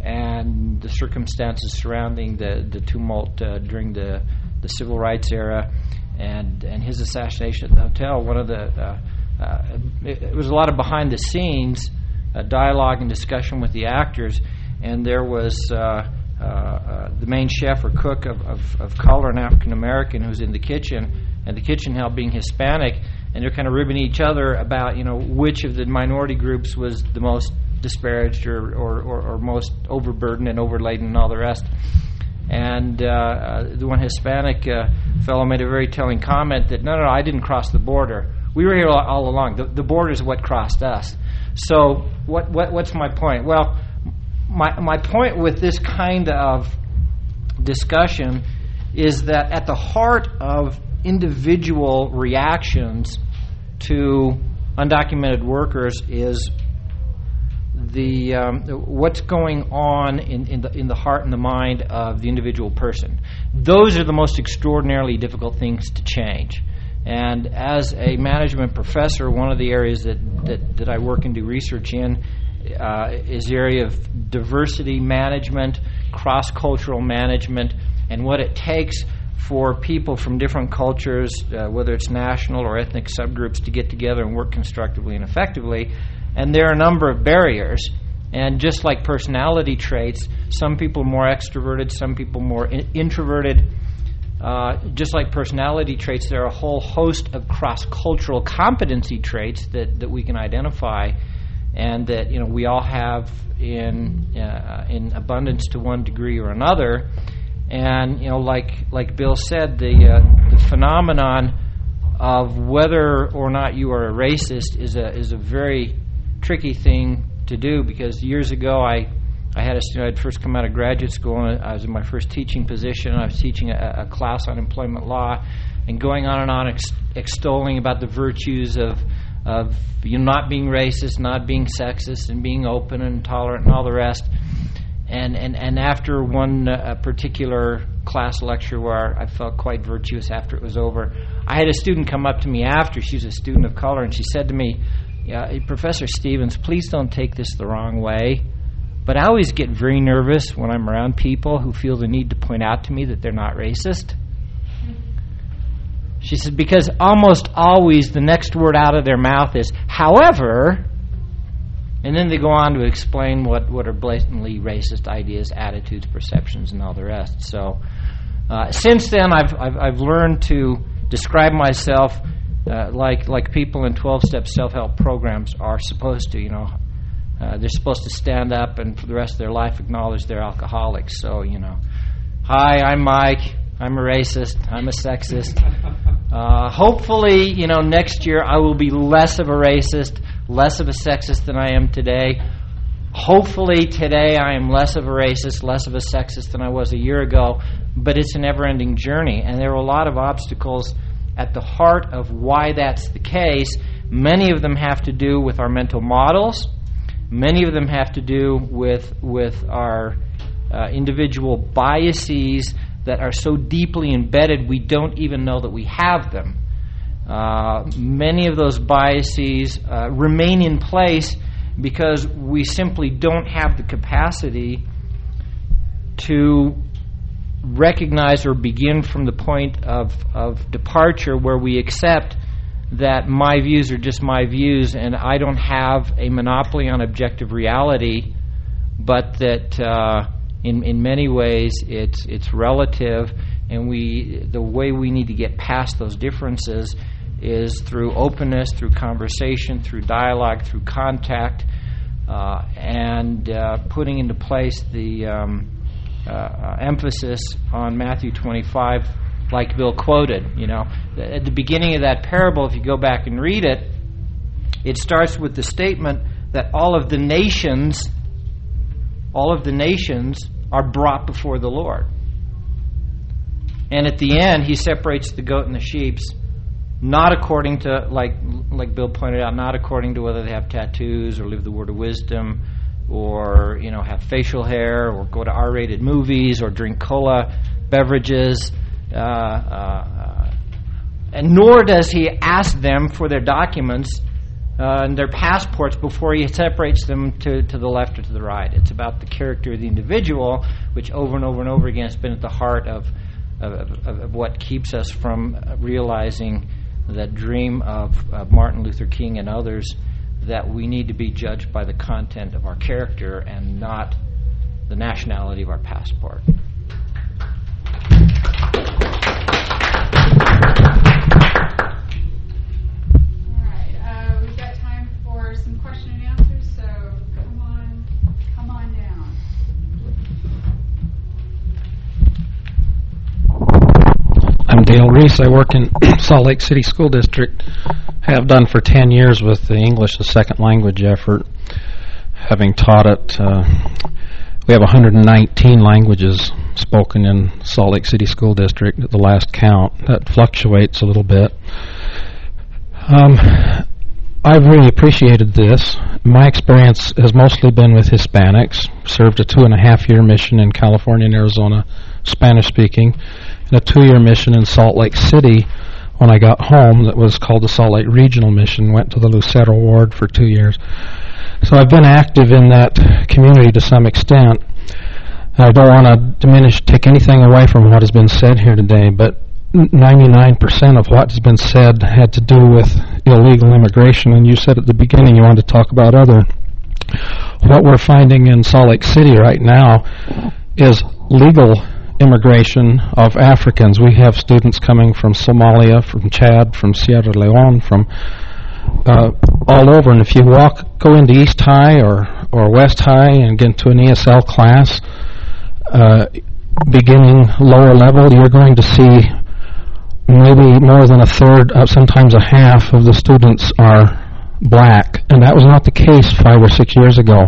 and the circumstances surrounding the, the tumult uh, during the, the civil rights era and, and his assassination at the hotel. One of the uh, uh, it, it was a lot of behind the scenes uh, dialogue and discussion with the actors, and there was uh, uh, uh, the main chef or cook of, of, of color, an African American, who's in the kitchen, and the kitchen help being Hispanic, and they're kind of ribbing each other about, you know, which of the minority groups was the most disparaged or, or, or, or most overburdened and overladen and all the rest. And uh, uh, the one Hispanic uh, fellow made a very telling comment that, no, no, no, I didn't cross the border. We were here all, all along. The, the border is what crossed us. So what, what what's my point? Well, my my point with this kind of discussion is that at the heart of individual reactions to undocumented workers is the um, what's going on in, in the in the heart and the mind of the individual person. Those are the most extraordinarily difficult things to change. And as a management professor, one of the areas that, that, that I work and do research in uh, is the area of diversity management, cross-cultural management, and what it takes for people from different cultures, uh, whether it's national or ethnic subgroups, to get together and work constructively and effectively. And there are a number of barriers. And just like personality traits, some people are more extroverted, some people more in- introverted. Uh, just like personality traits, there are a whole host of cross-cultural competency traits that, that we can identify, and that, you know, we all have in uh, in abundance to one degree or another. And, you know, like like Bill said, the uh, the phenomenon of whether or not you are a racist is a is a very tricky thing to do, because years ago I. I had a student, I'd first come out of graduate school, and I was in my first teaching position, and I was teaching a, a class on employment law, and going on and on ex- extolling about the virtues of, of you know, not being racist, not being sexist, and being open and tolerant and all the rest. And and, and after one uh, particular class lecture where I felt quite virtuous after it was over, I had a student come up to me after. She was a student of color, and she said to me, yeah, Professor Stevens, please don't take this the wrong way, but I always get very nervous when I'm around people who feel the need to point out to me that they're not racist. She said, because almost always the next word out of their mouth is, however, and then they go on to explain what, what are blatantly racist ideas, attitudes, perceptions, and all the rest. So uh, since then, I've, I've I've learned to describe myself uh, like like people in twelve-step self-help programs are supposed to, you know. Uh, they're supposed to stand up and for the rest of their life acknowledge they're alcoholics. So, you know, hi, I'm Mike. I'm a racist. I'm a sexist. Uh, hopefully, you know, next year I will be less of a racist, less of a sexist than I am today. Hopefully today I am less of a racist, less of a sexist than I was a year ago. But it's a never-ending journey, and there are a lot of obstacles at the heart of why that's the case. Many of them have to do with our mental models. Many of them have to do with with our uh, individual biases that are so deeply embedded we don't even know that we have them. Uh, many of those biases uh, remain in place because we simply don't have the capacity to recognize or begin from the point of, of departure where we accept that my views are just my views, and I don't have a monopoly on objective reality, but that uh, in in many ways it's it's relative, and we the way we need to get past those differences is through openness, through conversation, through dialogue, through contact, uh, and uh, putting into place the um, uh, emphasis on Matthew twenty-five. Like Bill quoted, you know, at the beginning of that parable, if you go back and read it, it starts with the statement that all of the nations, all of the nations are brought before the Lord. And at the end, he separates the goat and the sheep, not according to, like like Bill pointed out, not according to whether they have tattoos or live the word of wisdom, or, you know, have facial hair, or go to R-rated movies, or drink cola beverages. Uh, uh, and nor does he ask them for their documents uh, and their passports before he separates them to, to the left or to the right. It's about the character of the individual, which over and over and over again has been at the heart of, of, of, of what keeps us from realizing that dream of uh, Martin Luther King and others, that we need to be judged by the content of our character and not the nationality of our passport. Some question and answers, so come on, come on down. I'm Dale Reese. I work in Salt Lake City School District. Have done for ten years with the English as Second Language effort. Having taught it, uh, we have one hundred nineteen languages spoken in Salt Lake City School District at the last count. That fluctuates a little bit. Um, I've really appreciated this. My experience has mostly been with Hispanics. Served a two and a half year mission in California and Arizona, Spanish speaking, and a two year mission in Salt Lake City when I got home that was called the Salt Lake Regional Mission. Went to the Lucero Ward for two years. So I've been active in that community to some extent. I don't want to diminish, take anything away from what has been said here today, but ninety-nine percent of what has been said had to do with illegal immigration, and you said at the beginning you wanted to talk about other. What we're finding in Salt Lake City right now is legal immigration of Africans. We have students coming from Somalia, from Chad, from Sierra Leone, from uh, all over, and if you walk, go into East High or, or West High and get into an E S L class, uh, beginning lower level, you're going to see maybe more than a third, uh, sometimes a half of the students are black, and that was not the case five or six years ago.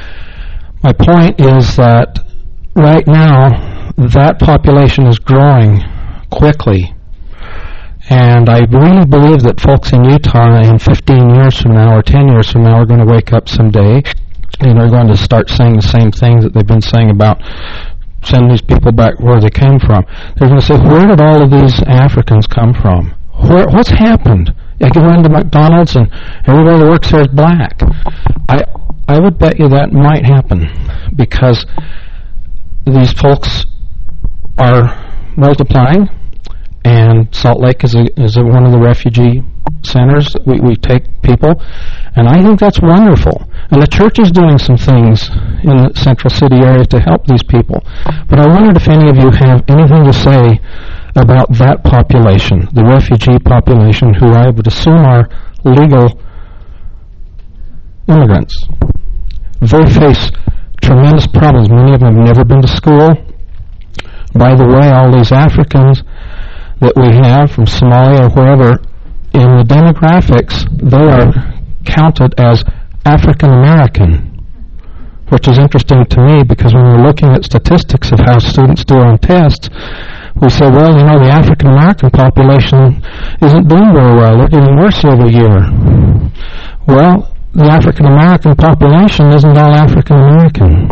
My point is that right now that population is growing quickly, and I really believe that folks in Utah in fifteen years from now or ten years from now are going to wake up someday and are going to start saying the same things that they've been saying about send these people back where they came from. They're going to say, where did all of these Africans come from? Where, what's happened? I go into McDonald's and everybody that works there is black. I I would bet you that might happen because these folks are multiplying, and Salt Lake is a, is a, one of the refugee centers. We, we take people, and I think that's wonderful. And the church is doing some things in the Central City area to help these people. But I wondered if any of you have anything to say about that population, the refugee population, who I would assume are legal immigrants. They face tremendous problems. Many of them have never been to school. By the way, all these Africans that we have from Somalia or wherever, in the demographics, they are counted as African American, which is interesting to me because when we're looking at statistics of how students do on tests, we say, well, you know, the African American population isn't doing very well. They're getting worse every year. Well, the African American population isn't all African American.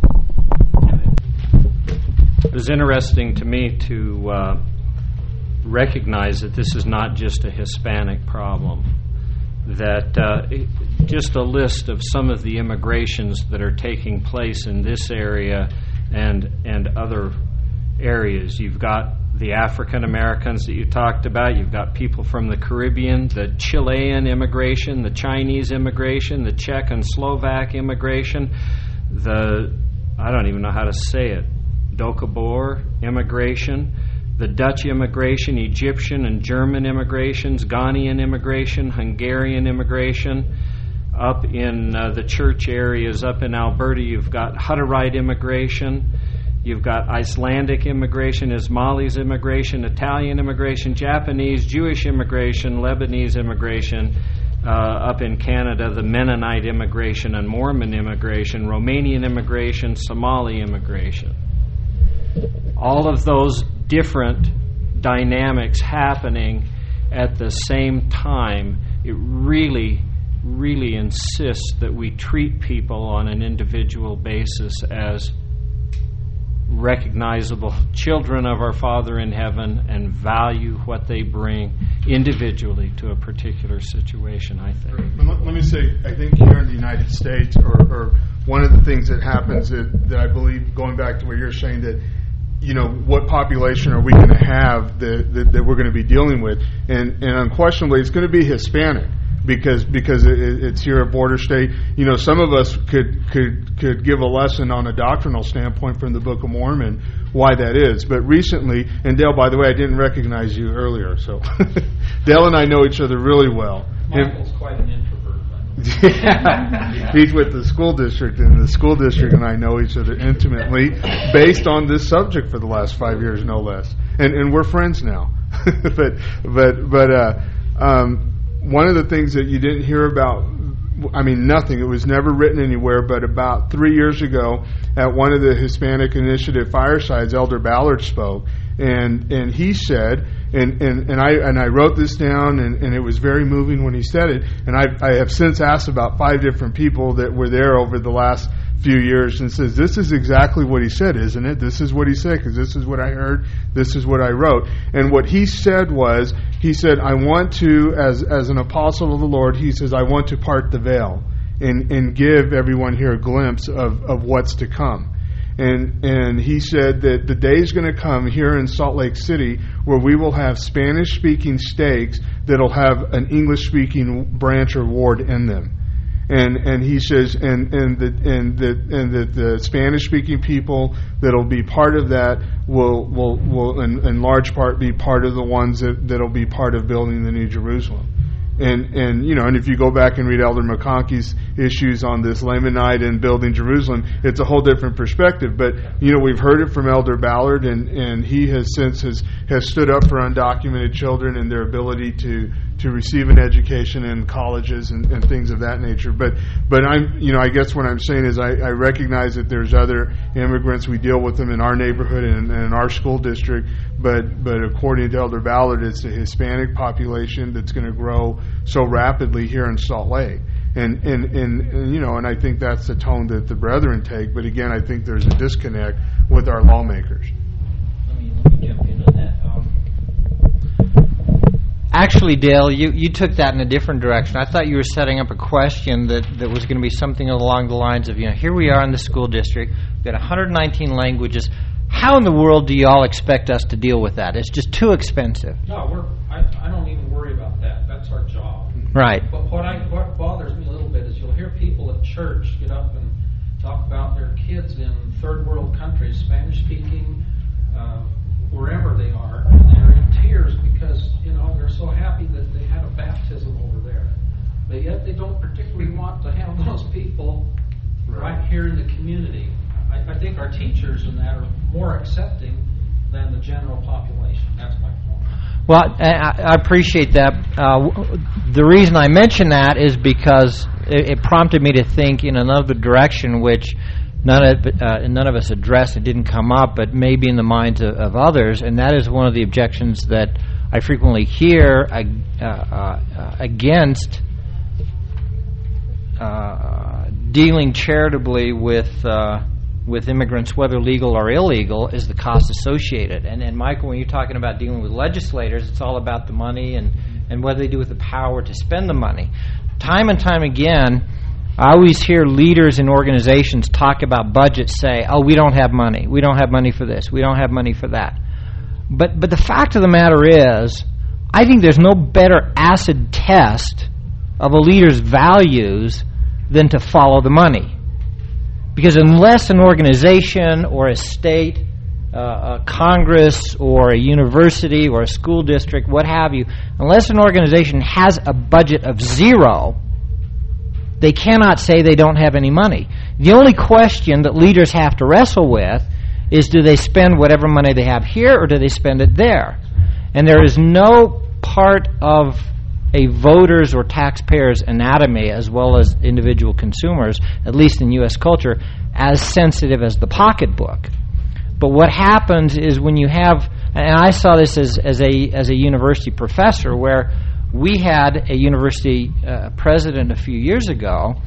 It was interesting to me to uh, recognize that this is not just a Hispanic problem. That uh, just a list of some of the immigrations that are taking place in this area and and other areas. You've got the African Americans that you talked about. You've got people from the Caribbean, the Chilean immigration, the Chinese immigration, the Czech and Slovak immigration, the, I don't even know how to say it, Dokabor immigration, the Dutch immigration, Egyptian and German immigrations, Ghanaian immigration, Hungarian immigration. Up in uh, the church areas, up in Alberta, you've got Hutterite immigration. You've got Icelandic immigration, Ismailis immigration, Italian immigration, Japanese, Jewish immigration, Lebanese immigration. Uh, up in Canada, the Mennonite immigration and Mormon immigration, Romanian immigration, Somali immigration. All of those different dynamics happening at the same time, it really, really insists that we treat people on an individual basis as recognizable children of our Father in heaven and value what they bring individually to a particular situation, I think. But let, let me say, I think here in the United States, or, or one of the things that happens that, that I believe, going back to what you're saying, that, you know, what population are we going to have that, that, that we're going to be dealing with? And, and unquestionably, it's going to be Hispanic. Because because it, it's here a border state, you know, some of us could could could give a lesson on a doctrinal standpoint from the Book of Mormon why that is. But recently, and Dale, by the way, I didn't recognize you earlier, so Dale and I know each other really well. Michael's Him, quite an introvert. Yeah, he's with the school district, and the school district and I know each other intimately, based on this subject for the last five years, no less. And and we're friends now. but but but uh, um. One of the things that you didn't hear about, I mean, nothing, it was never written anywhere, but about three years ago at one of the Hispanic Initiative firesides, Elder Ballard spoke, and and he said, and, and, and I and I wrote this down, and, and it was very moving when he said it, and I, I have since asked about five different people that were there over the last few years and says, this is exactly what he said, isn't it? This is what he said, because this is what I heard, this is what I wrote. And what he said was, he said, I want to, as as an apostle of the Lord, he says, I want to part the veil and, and give everyone here a glimpse of, of what's to come. And and he said that the day is going to come here in Salt Lake City where we will have Spanish-speaking stakes that'll have an English-speaking branch or ward in them. And and he says, and and the and the and the, the Spanish-speaking people that'll be part of that will will will in, in large part be part of the ones that that'll be part of building the New Jerusalem. And and you know, and if you go back and read Elder McConkey's issues on this Lamanite and building Jerusalem, it's a whole different perspective. But you know, we've heard it from Elder Ballard, and, and he has since has, has stood up for undocumented children and their ability to, to receive an education in colleges and, and things of that nature. But but I'm you know, I guess what I'm saying is I, I recognize that there's other immigrants, we deal with them in our neighborhood and, and in our school district. But but according to Elder Ballard, it's the Hispanic population that's going to grow so rapidly here in Salt Lake. And, and, and, and, you know, and I think that's the tone that the brethren take. But again, I think there's a disconnect with our lawmakers. Let me, let me jump in on that. Um, actually, Dale, you, you took that in a different direction. I thought you were setting up a question that, that was going to be something along the lines of, you know, here we are in the school district. We've got one hundred nineteen languages. How in the world do you all expect us to deal with that? It's just too expensive. No, we're, I, I don't even worry about that. That's our job. Right. But what, I, what bothers me a little bit is you'll hear people at church get up and talk about their kids in third world countries, Spanish-speaking, uh, wherever they are, and they're in tears because, you know, they're so happy that they had a baptism over there. But yet they don't particularly want to have those people right, right here in the community. I, I think our teachers in that are more accepting than the general population. That's my point. Well, I, I appreciate that. Uh, the reason I mention that is because it, it prompted me to think in another direction, which none of uh, none of us addressed. It didn't come up, but maybe in the minds of, of others, and that is one of the objections that I frequently hear uh, uh, against uh, dealing charitably with. Uh, with immigrants, whether legal or illegal, is the cost associated. And, and Michael, when you're talking about dealing with legislators, it's all about the money and, and what they do with the power to spend the money. Time and time again, I always hear leaders in organizations talk about budgets say, oh, we don't have money. We don't have money for this. We don't have money for that. But, but the fact of the matter is, I think there's no better acid test of a leader's values than to follow the money. Because unless an organization or a state, uh, a Congress or a university or a school district, what have you, unless an organization has a budget of zero, they cannot say they don't have any money. The only question that leaders have to wrestle with is, do they spend whatever money they have here or do they spend it there? And there is no part of a voter's or taxpayer's anatomy, as well as individual consumers, at least in U S culture, as sensitive as the pocketbook. But what happens is when you have, and I saw this as, as a as a university professor, where we had a university uh, president a few years ago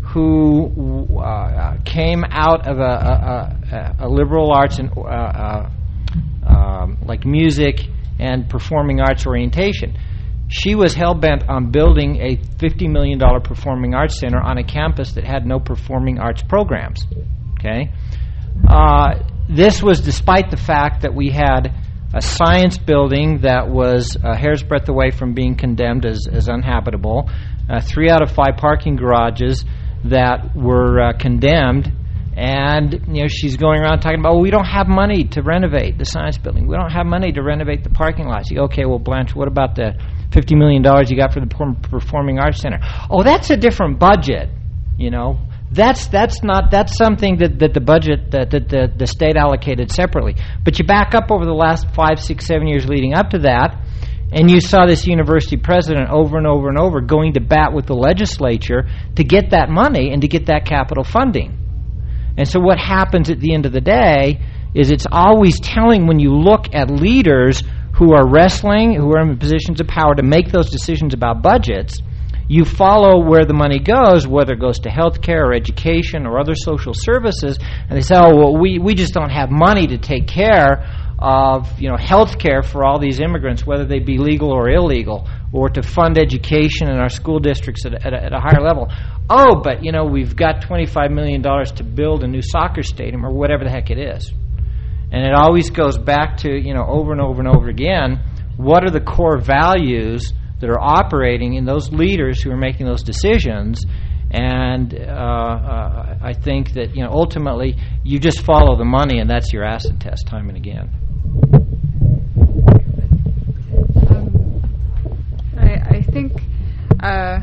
who uh, came out of a, a, a, a liberal arts and uh, uh, um, like music and performing arts orientation. She was hell-bent on building a fifty million dollars performing arts center on a campus that had no performing arts programs. Okay, uh, this was despite the fact that we had a science building that was a hair's breadth away from being condemned as, as uninhabitable, uh, three out of five parking garages that were uh, condemned, and you know she's going around talking about, oh, we don't have money to renovate the science building. We don't have money to renovate the parking lots. You go, okay, well, Blanche, what about the fifty million dollars you got for the Performing Arts Center? Oh, that's a different budget, you know. That's that's not that's something that, that the budget that, that the, the state allocated separately. But you back up over the last five, six, seven years leading up to that, and you saw this university president over and over and over going to bat with the legislature to get that money and to get that capital funding. And so what happens at the end of the day is it's always telling when you look at leaders who are wrestling, who are in positions of power to make those decisions about budgets, you follow where the money goes, whether it goes to health care or education or other social services, and they say, oh, well, we, we just don't have money to take care of, you know, health care for all these immigrants, whether they be legal or illegal, or to fund education in our school districts at, at, a, at a higher level. Oh, but, you know, we've got twenty-five million dollars to build a new soccer stadium or whatever the heck it is. And it always goes back to, you know, over and over and over again, what are the core values that are operating in those leaders who are making those decisions? And uh, uh, I think that, you know, ultimately you just follow the money, and that's your acid test time and again. Um, I, I think uh,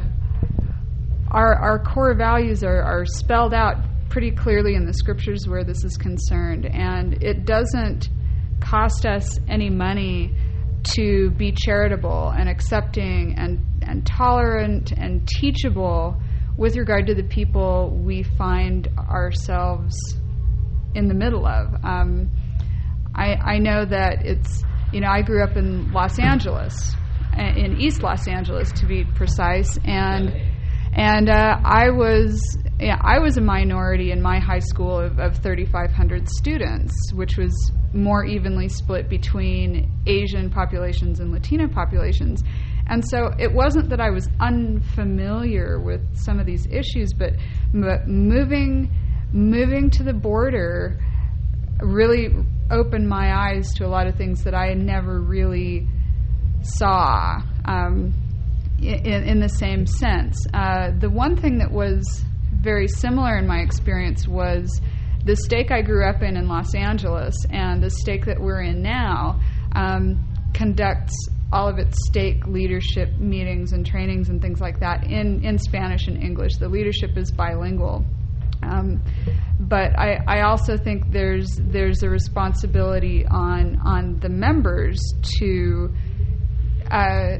our our core values are, are spelled out pretty clearly in the scriptures where this is concerned, and it doesn't cost us any money to be charitable and accepting and, and tolerant and teachable with regard to the people we find ourselves in the middle of. Um, I, I know that it's, you know, I grew up in Los Angeles, in East Los Angeles to be precise, and and uh, I was yeah, I was a minority in my high school of, of thirty-five hundred students, which was more evenly split between Asian populations and Latino populations. And so it wasn't that I was unfamiliar with some of these issues, but m- moving moving to the border really opened my eyes to a lot of things that I had never really saw um, in, in the same sense. Uh, the one thing that was very similar in my experience was the stake I grew up in in Los Angeles and the stake that we're in now um, conducts all of its stake leadership meetings and trainings and things like that in, in Spanish and English. The leadership is bilingual. Um, but I, I also think there's there's a responsibility on on the members to uh,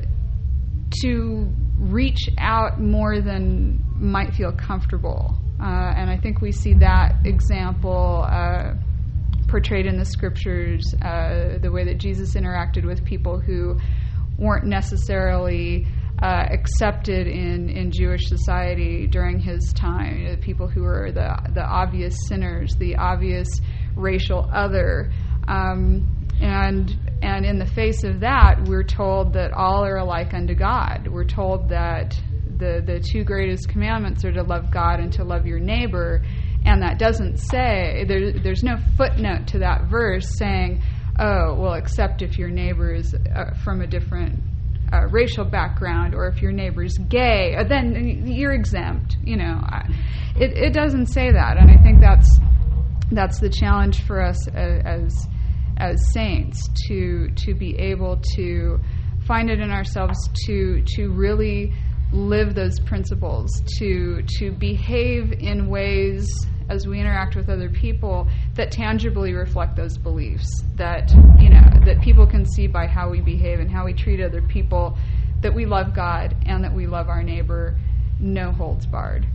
to reach out more than might feel comfortable. Uh, and I think we see that example uh, portrayed in the scriptures, uh, the way that Jesus interacted with people who weren't necessarily uh, accepted in, in Jewish society during his time, you know, people who were the the obvious sinners, the obvious racial other. Um, and and in the face of that, we're told that all are alike unto God. We're told that the, the two greatest commandments are to love God and to love your neighbor. And that doesn't say, there, there's no footnote to that verse saying, oh, well, except if your neighbor is uh, from a different uh, racial background, or if your neighbor's gay, then you're exempt. You know, it, it doesn't say that. And I think that's that's the challenge for us as as saints, to to be able to find it in ourselves to to really live those principles, to to behave in ways as we interact with other people that tangibly reflect those beliefs, that, you know, that people can see by how we behave and how we treat other people that we love God and that we love our neighbor, no holds barred.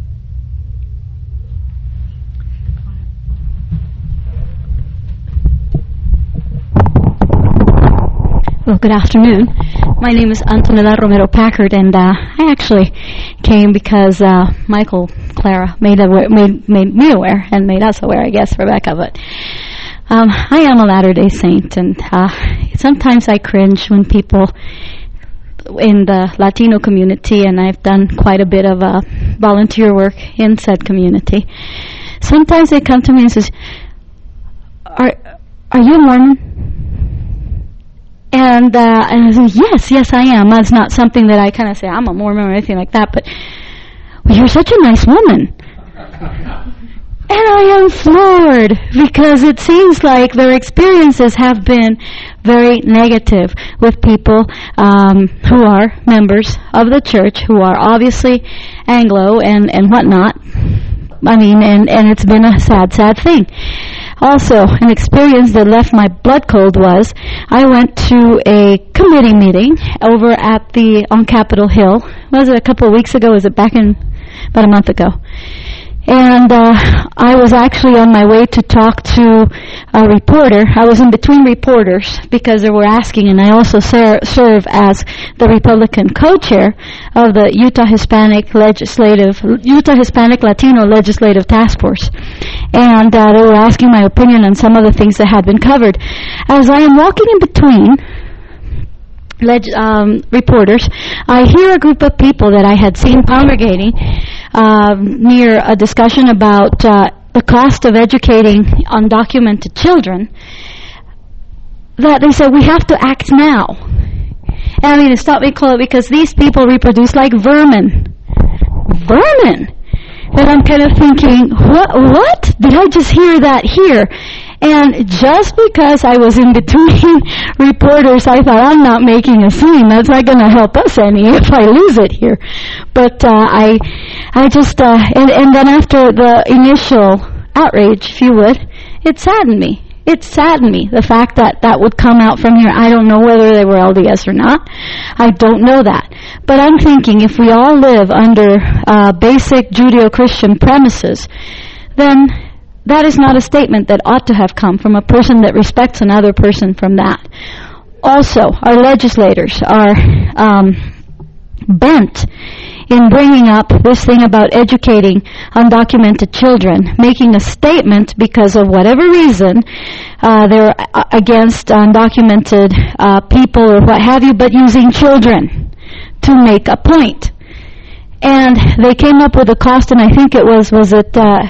Well, good afternoon. My name is Antonella Romero Packard, and uh, I actually came because uh, Michael Clara made, aware, made made me aware and made us aware, I guess, Rebecca. But um, I am a Latter-day Saint, and uh, sometimes I cringe when people in the Latino community, and I've done quite a bit of uh, volunteer work in said community. Sometimes they come to me and says, "Are are you a Mormon?" And uh, and I say, "Yes, yes, I am." That's not something that I kind of say I'm a Mormon or anything like that, but well, you're such a nice woman. And I am floored because it seems like their experiences have been very negative with people um, who are members of the church, who are obviously Anglo and, and whatnot. I mean, and, and it's been a sad, sad thing. Also, an experience that left my blood cold was I went to a committee meeting over at the on Capitol Hill. Was it a couple of weeks ago? Was it back in about a month ago? And uh, I was actually on my way to talk to a reporter. I was in between reporters because they were asking, and I also ser- serve as the Republican co-chair of the Utah Hispanic Legislative, Utah Hispanic Latino Legislative Task Force. And uh, they were asking my opinion on some of the things that had been covered. As I am walking in between Leg- um, reporters, I hear a group of people that I had seen congregating uh, near a discussion about uh, the cost of educating undocumented children, that they said, we have to act now. And I mean, it stopped me cold because these people reproduce like vermin. Vermin! And I'm kind of thinking, what, what? Did I just hear that here? And just because I was in between reporters, I thought, I'm not making a scene. That's not going to help us any if I lose it here. But uh, I I just, uh, and, and then after the initial outrage, if you would, it saddened me. It saddened me, the fact that that would come out from here. I don't know whether they were L D S or not. I don't know that. But I'm thinking if we all live under uh, basic Judeo-Christian premises, then that is not a statement that ought to have come from a person that respects another person from that. Also, our legislators are um, bent in bringing up this thing about educating undocumented children, making a statement because of whatever reason uh, they're against undocumented uh, people or what have you, but using children to make a point. And they came up with a cost, and I think it was, was it... Uh,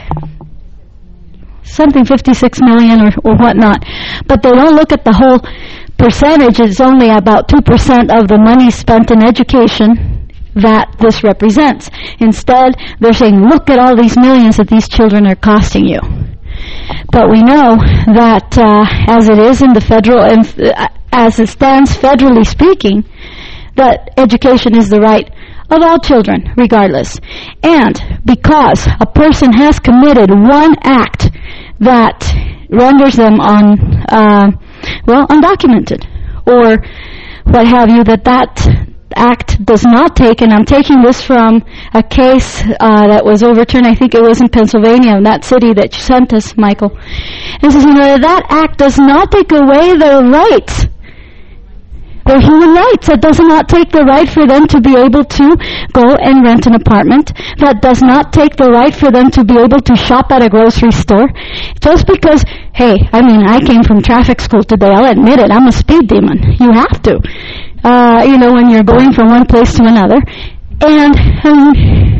something fifty-six million or, or whatnot. But they don't look at the whole percentage. It's only about two percent of the money spent in education that this represents. Instead, they're saying, look at all these millions that these children are costing you. But we know that uh, as it is in the federal, uh, as it stands federally speaking, that education is the right of all children, regardless. And because a person has committed one act that renders them on, uh, well, undocumented, or what have you, that that act does not take, and I'm taking this from a case uh, that was overturned, I think it was in Pennsylvania, in that city that you sent us, Michael. And says, you know, that act does not take away their rights. Their human rights. That does not take the right for them to be able to go and rent an apartment. That does not take the right for them to be able to shop at a grocery store. Just because, hey, I mean, I came from traffic school today. I'll admit it. I'm a speed demon. You have to. Uh, you know, when you're going from one place to another. And, um,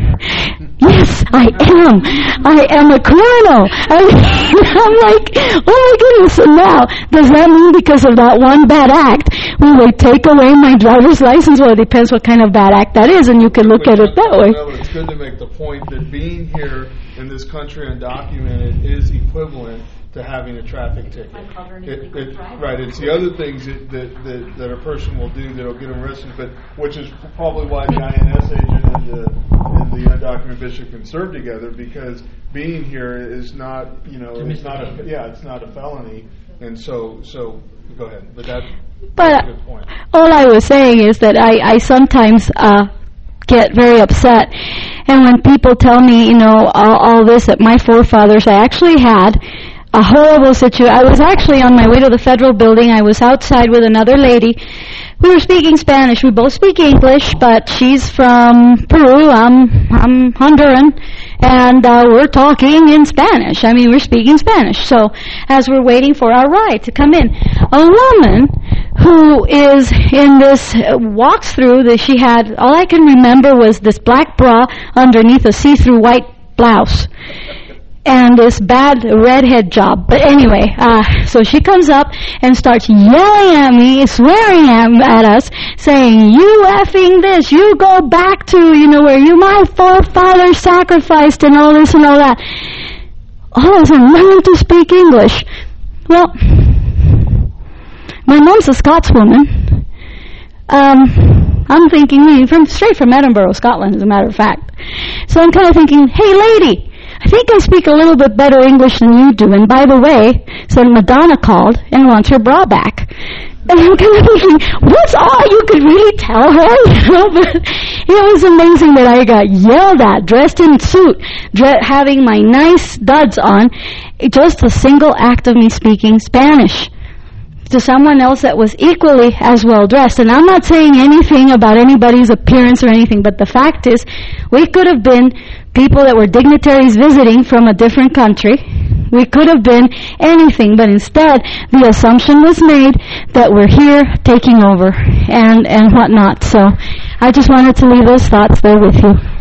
yes, I am. I am a criminal. I mean, I'm like, oh my goodness. And now, does that mean because of that one bad act, will they take away my driver's license? Well, it depends what kind of bad act that is, and you can look but at it that way. No, it's good to make the point that being here in this country undocumented is equivalent to having a traffic ticket. It, it, right, it's the other things that, that, that, that a person will do that will get them arrested, but which is probably why the I N S agent and the, and the undocumented bishop can serve together, because being here is not, you know, it's not a, yeah, it's not a felony, and so, so go ahead. But that, but that's a good point. All I was saying is that I, I sometimes uh, get very upset, and when people tell me, you know, all, all this that my forefathers, I actually had a horrible situation. I was actually on my way to the federal building. I was outside with another lady we were speaking Spanish. We both speak English, but she's from Peru. I'm I'm Honduran, and uh, we're talking in Spanish. I mean, we're speaking Spanish. So as we're waiting for our ride to come in, a woman who is in this uh, walks through that she had. All I can remember was this black bra underneath a see-through white blouse. And this bad redhead job. But anyway, uh, so she comes up and starts yelling at me, swearing at, at us, saying, you effing this, you go back to, you know, where you, my forefathers sacrificed and all this and all that. All of a sudden, learn to speak English. Well, my mom's a Scotswoman. Um, I'm thinking, from straight from Edinburgh, Scotland, as a matter of fact. So I'm kind of thinking, hey lady, I think I speak a little bit better English than you do. And by the way, so Madonna called and wants her bra back. And I'm kind of thinking, what's all you could really tell her? You know, but it was amazing that I got yelled at, dressed in suit, dre- having my nice duds on, just a single act of me speaking Spanish to someone else that was equally as well dressed. And I'm not saying anything about anybody's appearance or anything, but the fact is, we could have been people that were dignitaries visiting from a different country. We could have been anything, but instead the assumption was made that we're here taking over and, and whatnot. So I just wanted to leave those thoughts there with you.